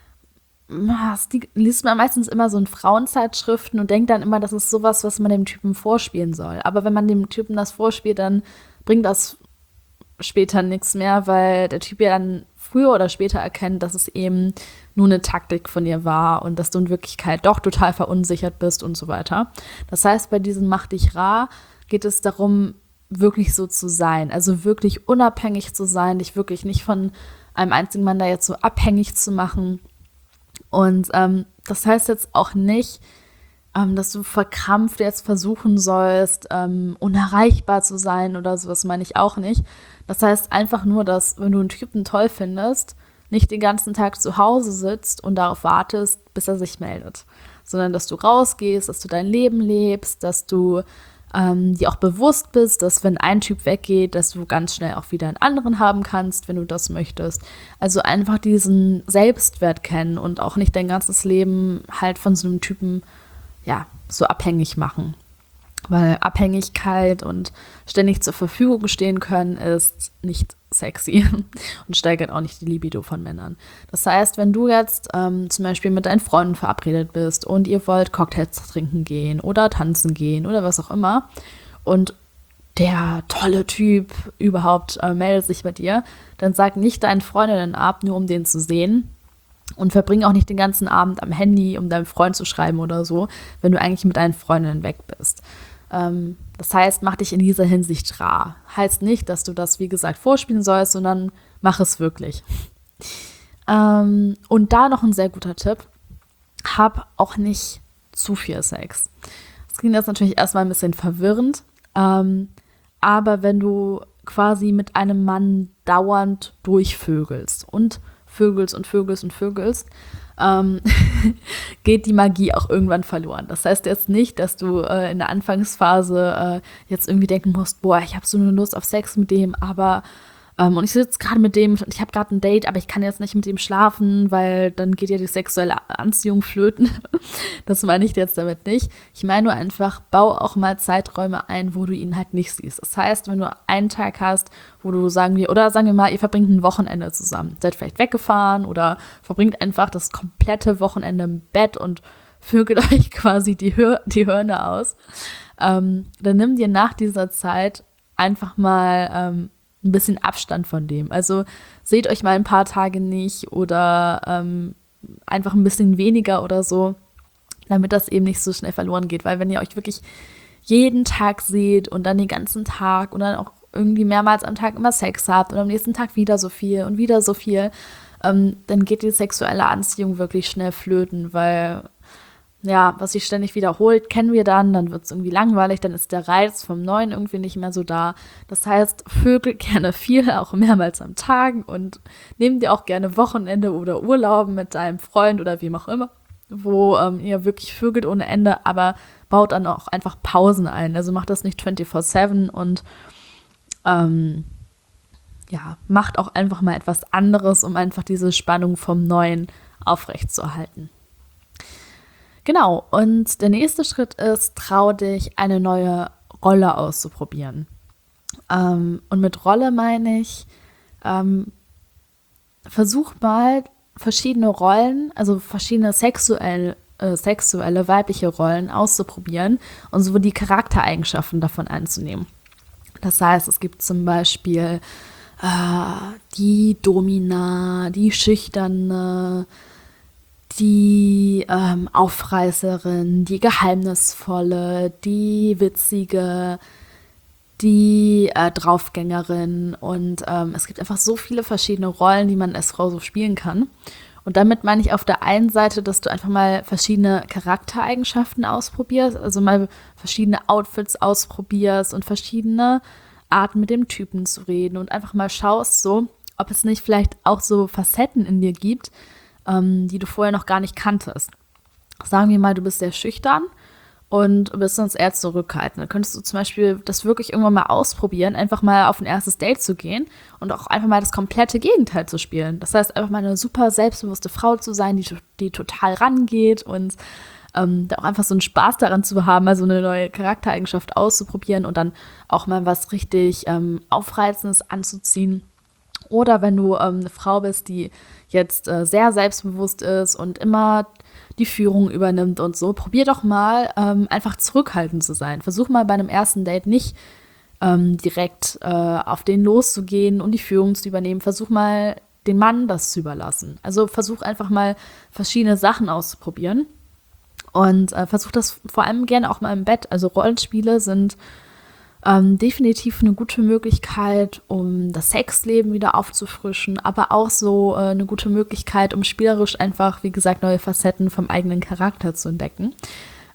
das liest man meistens immer so in Frauenzeitschriften und denkt dann immer, das ist sowas, was man dem Typen vorspielen soll. Aber wenn man dem Typen das vorspielt, dann bringt das später nichts mehr, weil der Typ ja dann früher oder später erkennt, dass es eben nur eine Taktik von ihr war und dass du in Wirklichkeit doch total verunsichert bist und so weiter. Das heißt, bei diesem Mach dich rar geht es darum, wirklich so zu sein, also wirklich unabhängig zu sein, dich wirklich nicht von einem einzigen Mann da jetzt so abhängig zu machen. Und ähm, das heißt jetzt auch nicht, ähm, dass du verkrampft jetzt versuchen sollst, ähm, unerreichbar zu sein oder sowas meine ich auch nicht. Das heißt einfach nur, dass wenn du einen Typen toll findest, nicht den ganzen Tag zu Hause sitzt und darauf wartest, bis er sich meldet, sondern dass du rausgehst, dass du dein Leben lebst, dass du ähm, dir auch bewusst bist, dass wenn ein Typ weggeht, dass du ganz schnell auch wieder einen anderen haben kannst, wenn du das möchtest. Also einfach diesen Selbstwert kennen und auch nicht dein ganzes Leben halt von so einem Typen, ja, so abhängig machen. Weil Abhängigkeit und ständig zur Verfügung stehen können ist nicht sexy und steigert auch nicht die Libido von Männern. Das heißt, wenn du jetzt ähm, zum Beispiel mit deinen Freunden verabredet bist und ihr wollt Cocktails trinken gehen oder tanzen gehen oder was auch immer und der tolle Typ überhaupt äh, meldet sich bei dir, dann sag nicht deinen Freundinnen ab, nur um den zu sehen. Und verbring auch nicht den ganzen Abend am Handy, um deinem Freund zu schreiben oder so, wenn du eigentlich mit deinen Freundinnen weg bist. Ähm, das heißt, mach dich in dieser Hinsicht rar. Heißt nicht, dass du das, wie gesagt, vorspielen sollst, sondern mach es wirklich. Ähm, und da noch ein sehr guter Tipp. Hab auch nicht zu viel Sex. Das klingt jetzt natürlich erstmal ein bisschen verwirrend, ähm, aber wenn du quasi mit einem Mann dauernd durchvögelst und Vögelst und Vögelst und Vögelst, ähm, geht die Magie auch irgendwann verloren. Das heißt jetzt nicht, dass du äh, in der Anfangsphase äh, jetzt irgendwie denken musst, boah, ich habe so eine Lust auf Sex mit dem, aber ähm, und ich sitze gerade mit dem, ich habe gerade ein Date, aber ich kann jetzt nicht mit ihm schlafen, weil dann geht ja die sexuelle Anziehung flöten. Das meine ich jetzt damit nicht. Ich meine nur einfach, bau auch mal Zeiträume ein, wo du ihn halt nicht siehst. Das heißt, wenn du einen Tag hast, wo du, sagen wir, oder sagen wir mal, ihr verbringt ein Wochenende zusammen, seid vielleicht weggefahren oder verbringt einfach das komplette Wochenende im Bett und vögelt euch quasi die, Hör- die Hörner aus, ähm, dann nimm dir nach dieser Zeit einfach mal ähm, ein bisschen Abstand von dem. Also seht euch mal ein paar Tage nicht oder ähm, einfach ein bisschen weniger oder so, damit das eben nicht so schnell verloren geht. Weil wenn ihr euch wirklich jeden Tag seht und dann den ganzen Tag und dann auch irgendwie mehrmals am Tag immer Sex habt und am nächsten Tag wieder so viel und wieder so viel, ähm, dann geht die sexuelle Anziehung wirklich schnell flöten, weil ja, was sich ständig wiederholt, kennen wir dann, dann wird es irgendwie langweilig, dann ist der Reiz vom Neuen irgendwie nicht mehr so da. Das heißt, vögel gerne viel, auch mehrmals am Tag und nimm dir auch gerne Wochenende oder Urlaube mit deinem Freund oder wem auch immer, wo ähm, ihr wirklich vögelt ohne Ende, aber baut dann auch einfach Pausen ein. Also macht das nicht vierundzwanzig sieben und ähm, ja, macht auch einfach mal etwas anderes, um einfach diese Spannung vom Neuen aufrechtzuerhalten. Genau, und der nächste Schritt ist, trau dich, eine neue Rolle auszuprobieren. Ähm, und mit Rolle meine ich, ähm, versuch mal verschiedene Rollen, also verschiedene sexuell, äh, sexuelle weibliche Rollen auszuprobieren und so die Charaktereigenschaften davon einzunehmen. Das heißt, es gibt zum Beispiel äh, die Domina, die Schüchterne, die ähm, Aufreißerin, die Geheimnisvolle, die Witzige, die äh, Draufgängerin und ähm, es gibt einfach so viele verschiedene Rollen, die man als Frau so spielen kann. Und damit meine ich auf der einen Seite, dass du einfach mal verschiedene Charaktereigenschaften ausprobierst, also mal verschiedene Outfits ausprobierst und verschiedene Arten mit dem Typen zu reden und einfach mal schaust so, ob es nicht vielleicht auch so Facetten in dir gibt, ähm, die du vorher noch gar nicht kanntest. Sagen wir mal, du bist sehr schüchtern und bist sonst eher zurückhaltend. Dann könntest du zum Beispiel das wirklich irgendwann mal ausprobieren, einfach mal auf ein erstes Date zu gehen und auch einfach mal das komplette Gegenteil zu spielen. Das heißt, einfach mal eine super selbstbewusste Frau zu sein, die, die total rangeht und ähm, da auch einfach so einen Spaß daran zu haben, mal so eine neue Charaktereigenschaft auszuprobieren und dann auch mal was richtig ähm, Aufreizendes anzuziehen. Oder wenn du ähm, eine Frau bist, die jetzt äh, sehr selbstbewusst ist und immer die Führung übernimmt und so, probier doch mal ähm, einfach zurückhaltend zu sein. Versuch mal bei einem ersten Date nicht ähm, direkt äh, auf den loszugehen und die Führung zu übernehmen. Versuch mal den Mann das zu überlassen. Also versuch einfach mal verschiedene Sachen auszuprobieren und äh, versuch das vor allem gerne auch mal im Bett. Also Rollenspiele sind Ähm, definitiv eine gute Möglichkeit, um das Sexleben wieder aufzufrischen, aber auch so äh, eine gute Möglichkeit, um spielerisch einfach, wie gesagt, neue Facetten vom eigenen Charakter zu entdecken.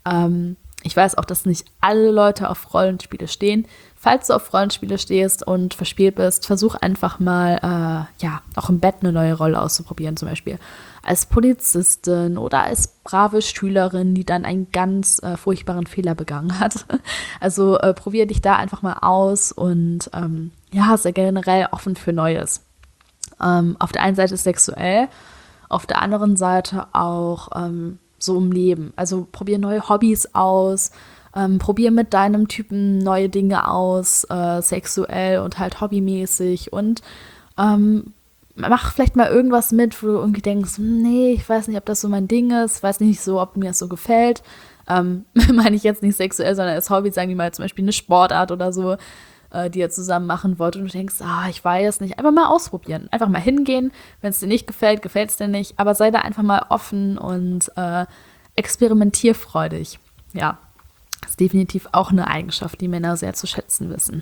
Ähm, ich weiß auch, dass nicht alle Leute auf Rollenspiele stehen. Falls du auf Rollenspiele stehst und verspielt bist, versuch einfach mal, äh, ja, auch im Bett eine neue Rolle auszuprobieren, zum Beispiel als Polizistin oder als brave Schülerin, die dann einen ganz äh, furchtbaren Fehler begangen hat. Also äh, probier dich da einfach mal aus und ähm, ja, sei generell offen für Neues. Ähm, auf der einen Seite sexuell, auf der anderen Seite auch ähm, so im Leben. Also probier neue Hobbys aus, ähm, probier mit deinem Typen neue Dinge aus, äh, sexuell und halt hobbymäßig und ähm, mach vielleicht mal irgendwas mit, wo du irgendwie denkst, nee, ich weiß nicht, ob das so mein Ding ist, weiß nicht so, ob mir das so gefällt. Ähm, meine ich jetzt nicht sexuell, sondern als Hobby, sagen wir mal zum Beispiel eine Sportart oder so, äh, die ihr zusammen machen wollt und du denkst, ah, ich weiß nicht, einfach mal ausprobieren, einfach mal hingehen, wenn es dir nicht gefällt, gefällt es dir nicht, aber sei da einfach mal offen und äh, experimentierfreudig. Ja, ist definitiv auch eine Eigenschaft, die Männer sehr zu schätzen wissen.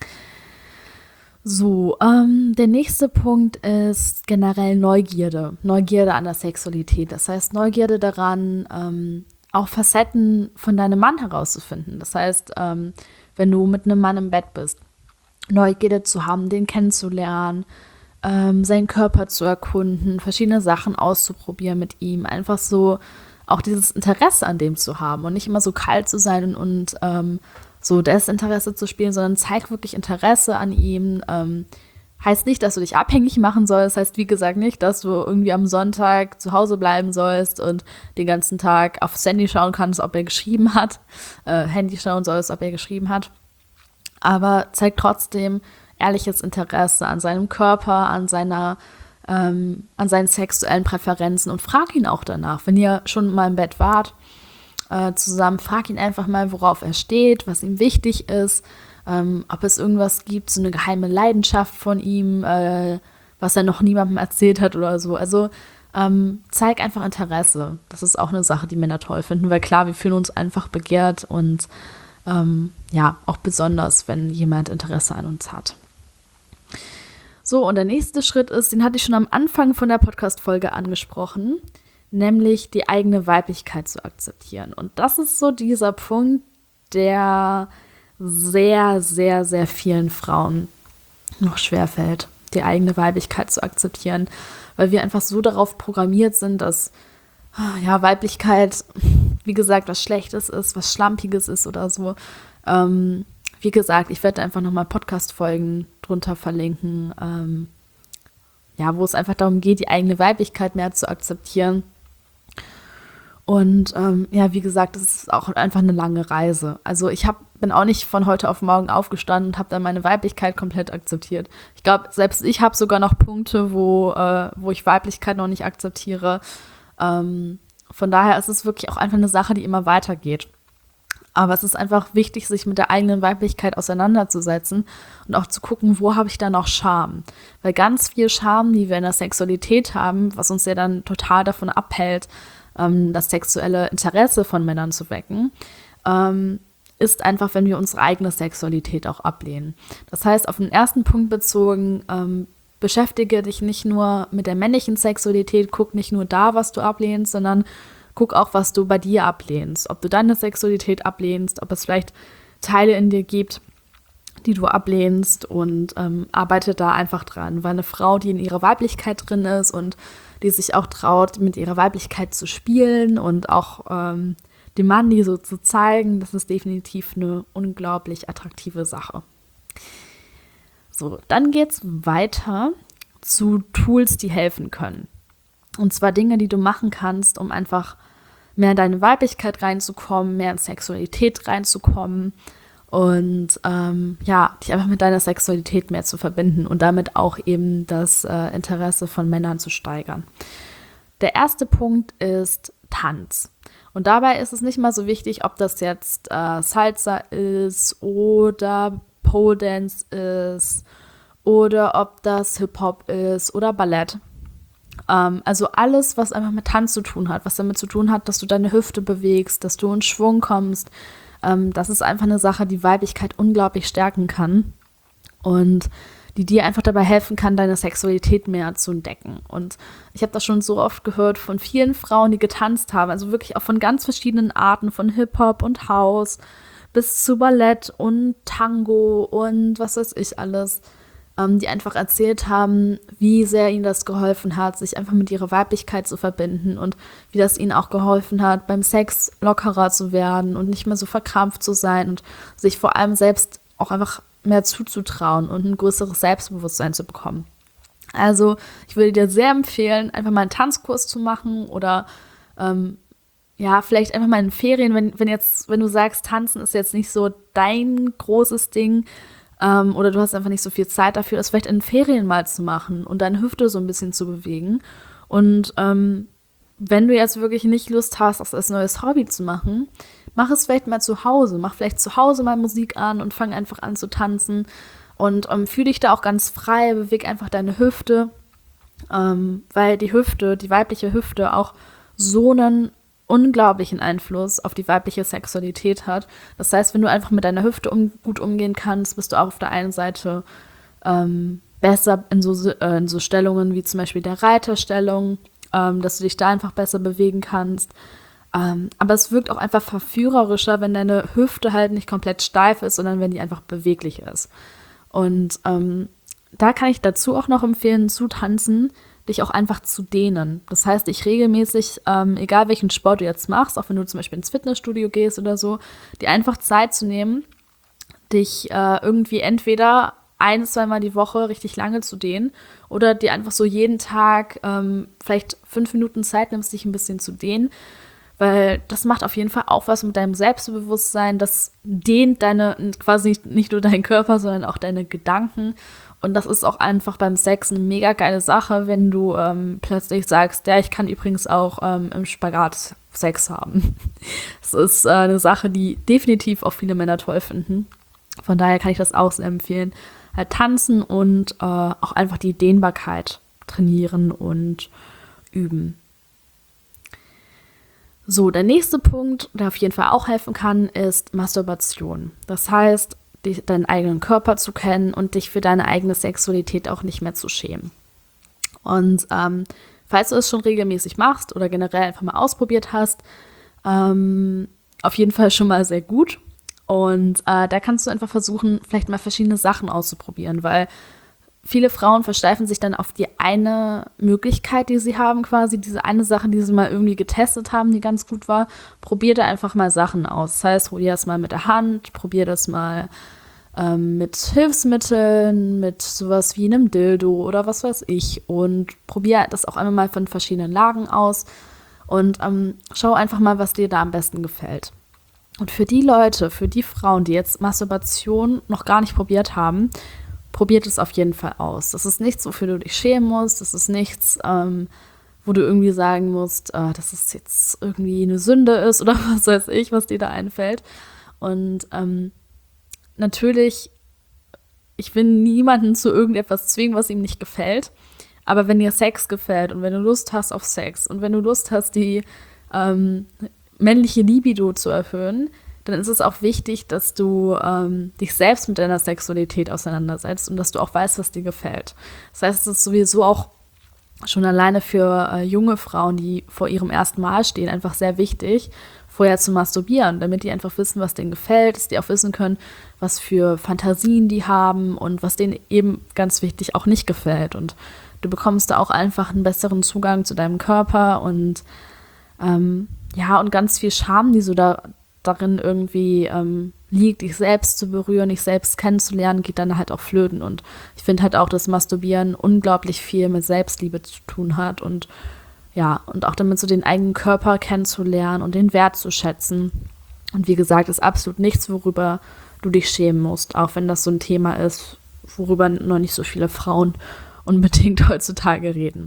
So, ähm, der nächste Punkt ist generell Neugierde. Neugierde an der Sexualität. Das heißt, Neugierde daran, ähm, auch Facetten von deinem Mann herauszufinden. Das heißt, ähm, wenn du mit einem Mann im Bett bist, Neugierde zu haben, den kennenzulernen, ähm, seinen Körper zu erkunden, verschiedene Sachen auszuprobieren mit ihm. Einfach so auch dieses Interesse an dem zu haben und nicht immer so kalt zu sein und, und ähm, so Desinteresse zu spielen, sondern zeig wirklich Interesse an ihm. Ähm, heißt nicht, dass du dich abhängig machen sollst, heißt wie gesagt nicht, dass du irgendwie am Sonntag zu Hause bleiben sollst und den ganzen Tag aufs Handy schauen kannst, ob er geschrieben hat, äh, Handy schauen sollst, ob er geschrieben hat. Aber zeig trotzdem ehrliches Interesse an seinem Körper, an seiner ähm, an seinen sexuellen Präferenzen und frag ihn auch danach, wenn ihr schon mal im Bett wart, zusammen, frag ihn einfach mal, worauf er steht, was ihm wichtig ist, ähm, ob es irgendwas gibt, so eine geheime Leidenschaft von ihm, äh, was er noch niemandem erzählt hat oder so. Also ähm, zeig einfach Interesse. Das ist auch eine Sache, die Männer toll finden, weil klar, wir fühlen uns einfach begehrt und ähm, ja, auch besonders, wenn jemand Interesse an uns hat. So, und der nächste Schritt ist, den hatte ich schon am Anfang von der Podcast-Folge angesprochen, nämlich die eigene Weiblichkeit zu akzeptieren. Und das ist so dieser Punkt, der sehr, sehr, sehr vielen Frauen noch schwerfällt, die eigene Weiblichkeit zu akzeptieren, weil wir einfach so darauf programmiert sind, dass ja, Weiblichkeit, wie gesagt, was Schlechtes ist, was Schlampiges ist oder so. Ähm, wie gesagt, ich werde einfach nochmal Podcast-Folgen drunter verlinken, ähm, ja, wo es einfach darum geht, die eigene Weiblichkeit mehr zu akzeptieren. Und ähm, ja, wie gesagt, das ist auch einfach eine lange Reise. Also ich hab, bin auch nicht von heute auf morgen aufgestanden und habe dann meine Weiblichkeit komplett akzeptiert. Ich glaube, selbst ich habe sogar noch Punkte, wo, äh, wo ich Weiblichkeit noch nicht akzeptiere. Ähm, von daher ist es wirklich auch einfach eine Sache, die immer weitergeht. Aber es ist einfach wichtig, sich mit der eigenen Weiblichkeit auseinanderzusetzen und auch zu gucken, wo habe ich da noch Scham. Weil ganz viel Scham, die wir in der Sexualität haben, was uns ja dann total davon abhält, das sexuelle Interesse von Männern zu wecken, ähm, ist einfach, wenn wir unsere eigene Sexualität auch ablehnen. Das heißt, auf den ersten Punkt bezogen, ähm, beschäftige dich nicht nur mit der männlichen Sexualität, guck nicht nur da, was du ablehnst, sondern guck auch, was du bei dir ablehnst. Ob du deine Sexualität ablehnst, ob es vielleicht Teile in dir gibt, die du ablehnst und ähm, arbeite da einfach dran. Weil eine Frau, die in ihrer Weiblichkeit drin ist und die sich auch traut, mit ihrer Weiblichkeit zu spielen und auch ähm, dem Mann die so zu zeigen, das ist definitiv eine unglaublich attraktive Sache. So, dann geht's weiter zu Tools, die helfen können. Und zwar Dinge, die du machen kannst, um einfach mehr in deine Weiblichkeit reinzukommen, mehr in Sexualität reinzukommen und ähm, ja, dich einfach mit deiner Sexualität mehr zu verbinden und damit auch eben das äh, Interesse von Männern zu steigern. Der erste Punkt ist Tanz. Und dabei ist es nicht mal so wichtig, ob das jetzt äh, Salsa ist oder Pole Dance ist oder ob das Hip-Hop ist oder Ballett. Ähm, also alles, was einfach mit Tanz zu tun hat, was damit zu tun hat, dass du deine Hüfte bewegst, dass du in Schwung kommst, das ist einfach eine Sache, die Weiblichkeit unglaublich stärken kann. Und die dir einfach dabei helfen kann, deine Sexualität mehr zu entdecken. Und ich habe das schon so oft gehört von vielen Frauen, die getanzt haben, also wirklich auch von ganz verschiedenen Arten, von Hip-Hop und House bis zu Ballett und Tango und was weiß ich alles, ähm, die einfach erzählt haben, wie sehr ihnen das geholfen hat, sich einfach mit ihrer Weiblichkeit zu verbinden und wie das ihnen auch geholfen hat, beim Sex lockerer zu werden und nicht mehr so verkrampft zu sein und sich vor allem selbst auch einfach mehr zuzutrauen und ein größeres Selbstbewusstsein zu bekommen. Also ich würde dir sehr empfehlen, einfach mal einen Tanzkurs zu machen oder ähm, ja, vielleicht einfach mal in Ferien, wenn, wenn jetzt, wenn du sagst, Tanzen ist jetzt nicht so dein großes Ding ähm, oder du hast einfach nicht so viel Zeit dafür, das vielleicht in Ferien mal zu machen und deine Hüfte so ein bisschen zu bewegen. Und ähm, wenn du jetzt wirklich nicht Lust hast, das als neues Hobby zu machen, mach es vielleicht mal zu Hause. Mach vielleicht zu Hause mal Musik an und fang einfach an zu tanzen. Und ähm, fühl dich da auch ganz frei, beweg einfach deine Hüfte, ähm, weil die Hüfte, die weibliche Hüfte auch so einen unglaublichen Einfluss auf die weibliche Sexualität hat. Das heißt, wenn du einfach mit deiner Hüfte um, gut umgehen kannst, bist du auch auf der einen Seite ähm, besser in so, äh, in so Stellungen wie zum Beispiel der Reiterstellung, ähm, dass du dich da einfach besser bewegen kannst. Ähm, aber es wirkt auch einfach verführerischer, wenn deine Hüfte halt nicht komplett steif ist, sondern wenn die einfach beweglich ist. Und ähm, da kann ich dazu auch noch empfehlen, zu tanzen, dich auch einfach zu dehnen. Das heißt, dich regelmäßig, ähm, egal welchen Sport du jetzt machst, auch wenn du zum Beispiel ins Fitnessstudio gehst oder so, dir einfach Zeit zu nehmen, dich äh, irgendwie entweder ein-, zweimal die Woche richtig lange zu dehnen oder dir einfach so jeden Tag ähm, vielleicht fünf Minuten Zeit nimmst, dich ein bisschen zu dehnen, weil das macht auf jeden Fall auch was mit deinem Selbstbewusstsein, das dehnt deine, quasi nicht nur deinen Körper, sondern auch deine Gedanken. Und das ist auch einfach beim Sex eine mega geile Sache, wenn du ähm, plötzlich sagst, ja, ich kann übrigens auch ähm, im Spagat Sex haben. Das ist äh, eine Sache, die definitiv auch viele Männer toll finden. Von daher kann ich das auch sehr empfehlen. Halt tanzen und äh, auch einfach die Dehnbarkeit trainieren und üben. So, der nächste Punkt, der auf jeden Fall auch helfen kann, ist Masturbation. Das heißt, die, deinen eigenen Körper zu kennen und dich für deine eigene Sexualität auch nicht mehr zu schämen. Und ähm, falls du es schon regelmäßig machst oder generell einfach mal ausprobiert hast, ähm, auf jeden Fall schon mal sehr gut. Und äh, da kannst du einfach versuchen, vielleicht mal verschiedene Sachen auszuprobieren, weil viele Frauen versteifen sich dann auf die eine Möglichkeit, die sie haben, quasi diese eine Sache, die sie mal irgendwie getestet haben, die ganz gut war. Probier da einfach mal Sachen aus. Das heißt, probier das mal mit der Hand, probier das mal ähm, mit Hilfsmitteln, mit sowas wie einem Dildo oder was weiß ich. Und probier das auch einmal mal von verschiedenen Lagen aus und ähm, schau einfach mal, was dir da am besten gefällt. Und für die Leute, für die Frauen, die jetzt Masturbation noch gar nicht probiert haben, probiert es auf jeden Fall aus. Das ist nichts, wofür du dich schämen musst. Das ist nichts, ähm, wo du irgendwie sagen musst, äh, dass es jetzt irgendwie eine Sünde ist oder was weiß ich, was dir da einfällt. Und ähm, natürlich, ich will niemanden zu irgendetwas zwingen, was ihm nicht gefällt. Aber wenn dir Sex gefällt und wenn du Lust hast auf Sex und wenn du Lust hast, die ähm, männliche Libido zu erhöhen, dann ist es auch wichtig, dass du ähm, dich selbst mit deiner Sexualität auseinandersetzt und dass du auch weißt, was dir gefällt. Das heißt, es ist sowieso auch schon alleine für äh, junge Frauen, die vor ihrem ersten Mal stehen, einfach sehr wichtig, vorher zu masturbieren, damit die einfach wissen, was denen gefällt, dass die auch wissen können, was für Fantasien die haben und was denen eben ganz wichtig auch nicht gefällt. Und du bekommst da auch einfach einen besseren Zugang zu deinem Körper und ähm, ja, und ganz viel Scham, die so da darin irgendwie ähm, liegt, dich selbst zu berühren, dich selbst kennenzulernen, geht dann halt auch flöten. Und ich finde halt auch, dass Masturbieren unglaublich viel mit Selbstliebe zu tun hat und ja, und auch damit so den eigenen Körper kennenzulernen und den Wert zu schätzen. Und wie gesagt, ist absolut nichts, worüber du dich schämen musst, auch wenn das so ein Thema ist, worüber noch nicht so viele Frauen unbedingt heutzutage reden.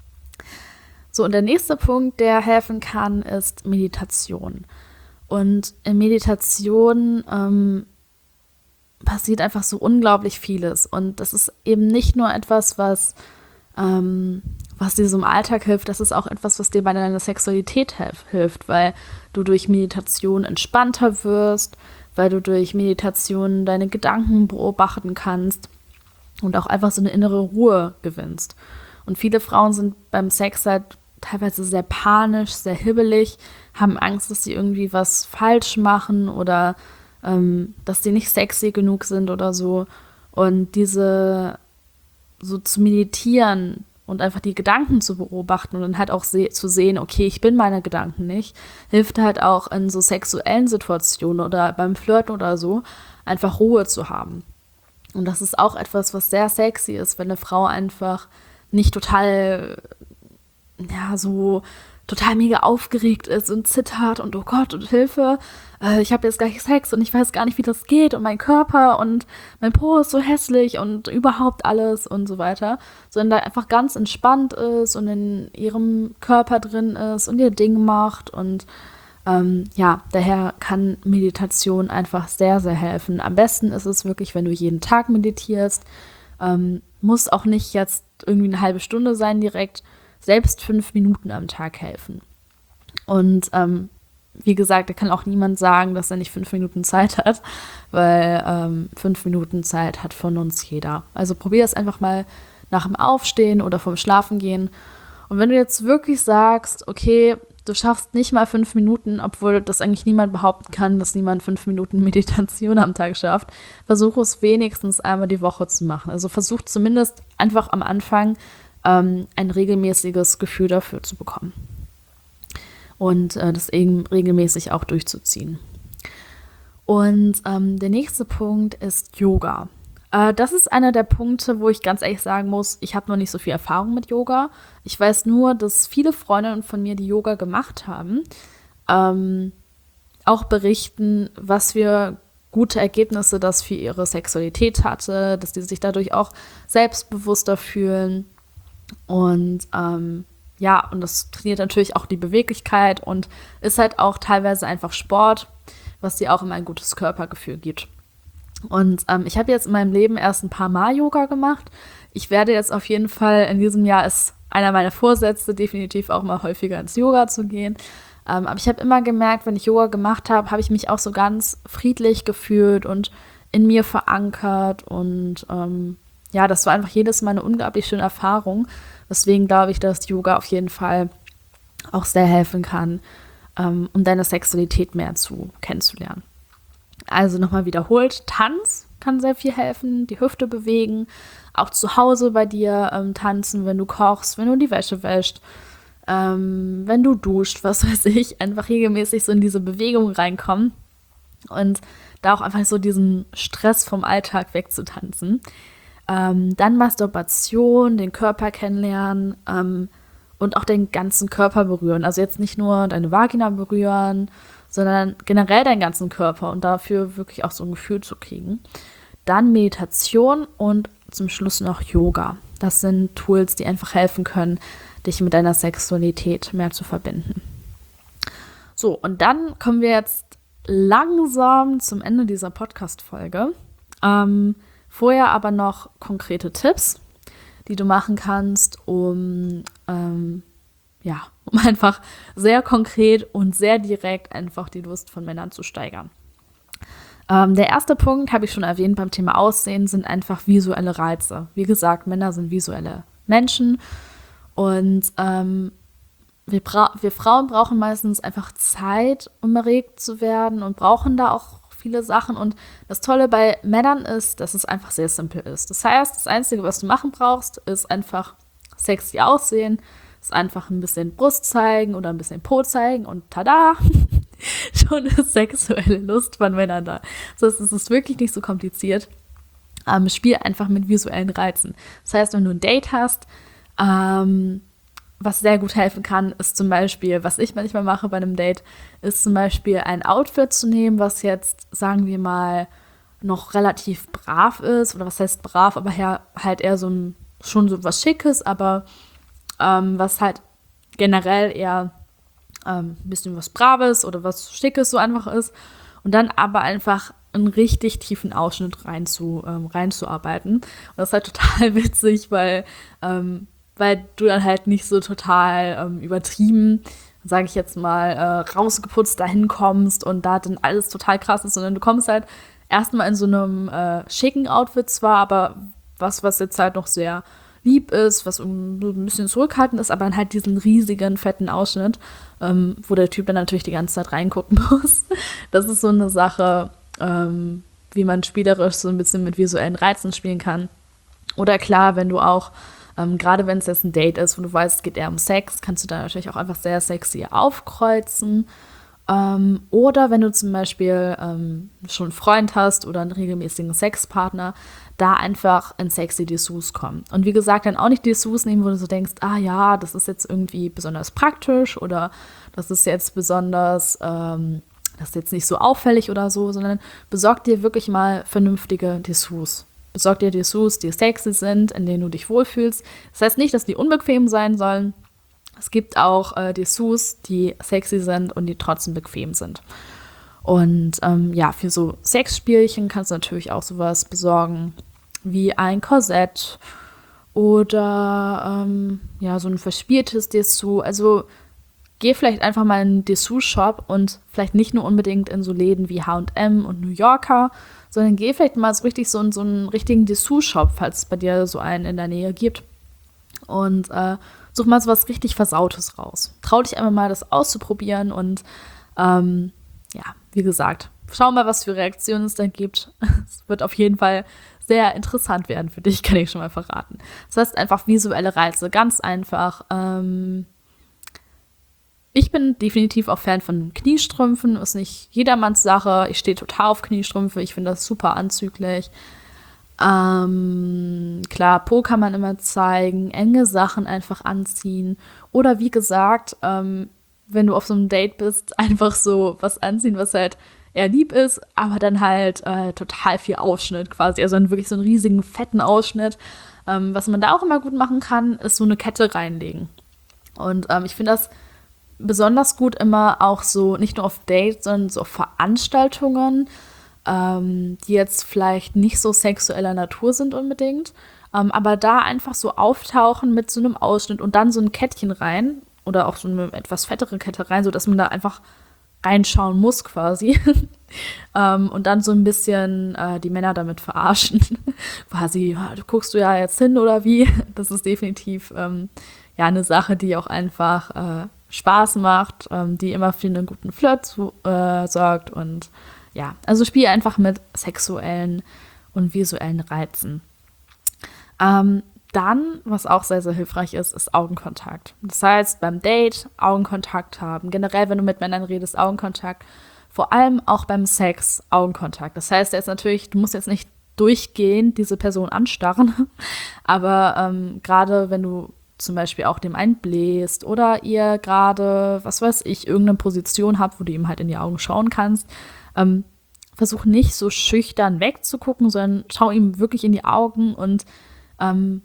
So, und der nächste Punkt, der helfen kann, ist Meditation. Und in Meditation ähm, passiert einfach so unglaublich vieles. Und das ist eben nicht nur etwas, was, ähm, was dir so im Alltag hilft, das ist auch etwas, was dir bei deiner Sexualität helf- hilft, weil du durch Meditation entspannter wirst, weil du durch Meditation deine Gedanken beobachten kannst und auch einfach so eine innere Ruhe gewinnst. Und viele Frauen sind beim Sex halt teilweise sehr panisch, sehr hibbelig, haben Angst, dass sie irgendwie was falsch machen oder ähm, dass sie nicht sexy genug sind oder so. Und diese so zu meditieren und einfach die Gedanken zu beobachten und dann halt auch se- zu sehen, okay, ich bin meine Gedanken nicht, hilft halt auch in so sexuellen Situationen oder beim Flirten oder so, einfach Ruhe zu haben. Und das ist auch etwas, was sehr sexy ist, wenn eine Frau einfach nicht total, ja, so total mega aufgeregt ist und zittert und oh Gott und Hilfe, äh, ich habe jetzt gleich Sex und ich weiß gar nicht, wie das geht und mein Körper und mein Po ist so hässlich und überhaupt alles und so weiter, sondern da einfach ganz entspannt ist und in ihrem Körper drin ist und ihr Ding macht und ähm, ja, daher kann Meditation einfach sehr, sehr helfen. Am besten ist es wirklich, wenn du jeden Tag meditierst, ähm, muss auch nicht jetzt irgendwie eine halbe Stunde sein direkt, selbst fünf Minuten am Tag helfen. Und ähm, wie gesagt, da kann auch niemand sagen, dass er nicht fünf Minuten Zeit hat, weil ähm, fünf Minuten Zeit hat von uns jeder. Also probier es einfach mal nach dem Aufstehen oder vom Schlafengehen. Und wenn du jetzt wirklich sagst, okay, du schaffst nicht mal fünf Minuten, obwohl das eigentlich niemand behaupten kann, dass niemand fünf Minuten Meditation am Tag schafft, versuche es wenigstens einmal die Woche zu machen. Also versuch zumindest einfach am Anfang ähm, ein regelmäßiges Gefühl dafür zu bekommen. Und äh, das eben regelmäßig auch durchzuziehen. Und ähm, der nächste Punkt ist Yoga. Äh, das ist einer der Punkte, wo ich ganz ehrlich sagen muss, ich habe noch nicht so viel Erfahrung mit Yoga. Ich weiß nur, dass viele Freundinnen von mir, die Yoga gemacht haben, ähm, auch berichten, was für gute Ergebnisse das für ihre Sexualität hatte, dass die sich dadurch auch selbstbewusster fühlen. Und ähm, ja, und das trainiert natürlich auch die Beweglichkeit und ist halt auch teilweise einfach Sport, was dir auch immer ein gutes Körpergefühl gibt. Und ähm, ich habe jetzt in meinem Leben erst ein paar Mal Yoga gemacht. Ich werde jetzt auf jeden Fall, in diesem Jahr ist einer meiner Vorsätze, definitiv auch mal häufiger ins Yoga zu gehen. Ähm, aber ich habe immer gemerkt, wenn ich Yoga gemacht habe, habe ich mich auch so ganz friedlich gefühlt und in mir verankert. Und ähm, ja, das war einfach jedes Mal eine unglaublich schöne Erfahrung. Deswegen glaube ich, dass Yoga auf jeden Fall auch sehr helfen kann, ähm, um deine Sexualität mehr zu kennenzulernen. Also nochmal wiederholt, Tanz kann sehr viel helfen, die Hüfte bewegen, auch zu Hause bei dir ähm, tanzen, wenn du kochst, wenn du die Wäsche wäschst, ähm, wenn du duscht, was weiß ich, einfach regelmäßig so in diese Bewegung reinkommen und da auch einfach so diesen Stress vom Alltag wegzutanzen. Ähm, dann Masturbation, den Körper kennenlernen ähm, und auch den ganzen Körper berühren. Also jetzt nicht nur deine Vagina berühren, sondern generell deinen ganzen Körper und dafür wirklich auch so ein Gefühl zu kriegen. Dann Meditation und zum Schluss noch Yoga. Das sind Tools, die einfach helfen können, dich mit deiner Sexualität mehr zu verbinden. So, und dann kommen wir jetzt langsam zum Ende dieser Podcast-Folge. Ähm, vorher aber noch konkrete Tipps, die du machen kannst, um ähm, ja, um einfach sehr konkret und sehr direkt einfach die Lust von Männern zu steigern. Ähm, der erste Punkt, habe ich schon erwähnt beim Thema Aussehen, sind einfach visuelle Reize. Wie gesagt, Männer sind visuelle Menschen und ähm, wir, bra- wir Frauen brauchen meistens einfach Zeit, um erregt zu werden und brauchen da auch viele Sachen. Und das Tolle bei Männern ist, dass es einfach sehr simpel ist. Das heißt, das Einzige, was du machen brauchst, ist einfach sexy aussehen, ist einfach ein bisschen Brust zeigen oder ein bisschen Po zeigen und tada, schon ist sexuelle Lust von Männern da. Das heißt, es ist wirklich nicht so kompliziert. Ähm, spiel einfach mit visuellen Reizen. Das heißt, wenn du ein Date hast, ähm, was sehr gut helfen kann, ist zum Beispiel, was ich manchmal mache bei einem Date, ist zum Beispiel ein Outfit zu nehmen, was jetzt, sagen wir mal, noch relativ brav ist. Oder was heißt brav, aber her, halt eher so ein, schon so was Schickes, aber ähm, was halt generell eher ähm, ein bisschen was Braves oder was Schickes so einfach ist. Und dann aber einfach einen richtig tiefen Ausschnitt rein zu, ähm, reinzuarbeiten. Und das ist halt total witzig, weil ähm, weil du dann halt nicht so total ähm, übertrieben, sage ich jetzt mal, äh, rausgeputzt dahin kommst und da dann alles total krass ist, sondern du kommst halt erstmal in so einem äh, schicken Outfit zwar, aber was, was jetzt halt noch sehr lieb ist, was um, so ein bisschen zurückhaltend ist, aber dann halt diesen riesigen, fetten Ausschnitt, ähm, wo der Typ dann natürlich die ganze Zeit reingucken muss. Das ist so eine Sache, ähm, wie man spielerisch so ein bisschen mit visuellen Reizen spielen kann. Oder klar, wenn du auch, ähm, gerade wenn es jetzt ein Date ist, wo du weißt, es geht eher um Sex, kannst du da natürlich auch einfach sehr sexy aufkreuzen. Ähm, oder wenn du zum Beispiel ähm, schon einen Freund hast oder einen regelmäßigen Sexpartner, da einfach in sexy Dessous kommen. Und wie gesagt, dann auch nicht Dessous nehmen, wo du so denkst, ah ja, das ist jetzt irgendwie besonders praktisch oder das ist jetzt besonders, ähm, das ist jetzt nicht so auffällig oder so, sondern besorg dir wirklich mal vernünftige Dessous. Besorg dir Dessous, die sexy sind, in denen du dich wohlfühlst. Das heißt nicht, dass die unbequem sein sollen. Es gibt auch äh, Dessous, die sexy sind und die trotzdem bequem sind. Und ähm, ja, für so Sexspielchen kannst du natürlich auch sowas besorgen wie ein Korsett oder ähm, ja, so ein verspieltes Dessous. Also geh vielleicht einfach mal in einen Dessous-Shop und vielleicht nicht nur unbedingt in so Läden wie H und M und New Yorker, sondern geh vielleicht mal so richtig so in so einen richtigen Dessous-Shop, falls es bei dir so einen in der Nähe gibt. Und äh, such mal so was richtig Versautes raus. Trau dich einfach mal, das auszuprobieren und ähm, ja, wie gesagt, schau mal, was für Reaktionen es dann gibt. Es wird auf jeden Fall sehr interessant werden für dich, kann ich schon mal verraten. Das heißt einfach visuelle Reize, ganz einfach. Ähm, ich bin definitiv auch Fan von Kniestrümpfen, ist nicht jedermanns Sache. Ich stehe total auf Kniestrümpfe, ich finde das super anzüglich. Ähm, klar, Po kann man immer zeigen, enge Sachen einfach anziehen. Oder wie gesagt, ähm, wenn du auf so einem Date bist, einfach so was anziehen, was halt eher lieb ist, aber dann halt äh, total viel Ausschnitt quasi. Also wirklich so einen riesigen, fetten Ausschnitt. Ähm, was man da auch immer gut machen kann, ist so eine Kette reinlegen. Und ähm, ich finde das besonders gut immer auch so, nicht nur auf Dates, sondern so auf Veranstaltungen, ähm, die jetzt vielleicht nicht so sexueller Natur sind unbedingt, ähm, aber da einfach so auftauchen mit so einem Ausschnitt und dann so ein Kettchen rein oder auch so eine etwas fettere Kette rein, sodass man da einfach reinschauen muss quasi ähm, und dann so ein bisschen äh, die Männer damit verarschen. Quasi, ja, du guckst du ja jetzt hin oder wie? Das ist definitiv ähm, ja eine Sache, die auch einfach äh, Spaß macht, ähm, die immer für einen guten Flirt zu, äh, sorgt und ja, also spiel einfach mit sexuellen und visuellen Reizen. Ähm, dann, was auch sehr, sehr hilfreich ist, ist Augenkontakt. Das heißt, beim Date Augenkontakt haben. Generell, wenn du mit Männern redest, Augenkontakt. Vor allem auch beim Sex Augenkontakt. Das heißt, jetzt natürlich, du musst jetzt nicht durchgehend diese Person anstarren, aber ähm, gerade wenn du zum Beispiel auch dem einen bläst oder ihr gerade, was weiß ich, irgendeine Position habt, wo du ihm halt in die Augen schauen kannst, ähm, versuch nicht so schüchtern wegzugucken, sondern schau ihm wirklich in die Augen und ähm,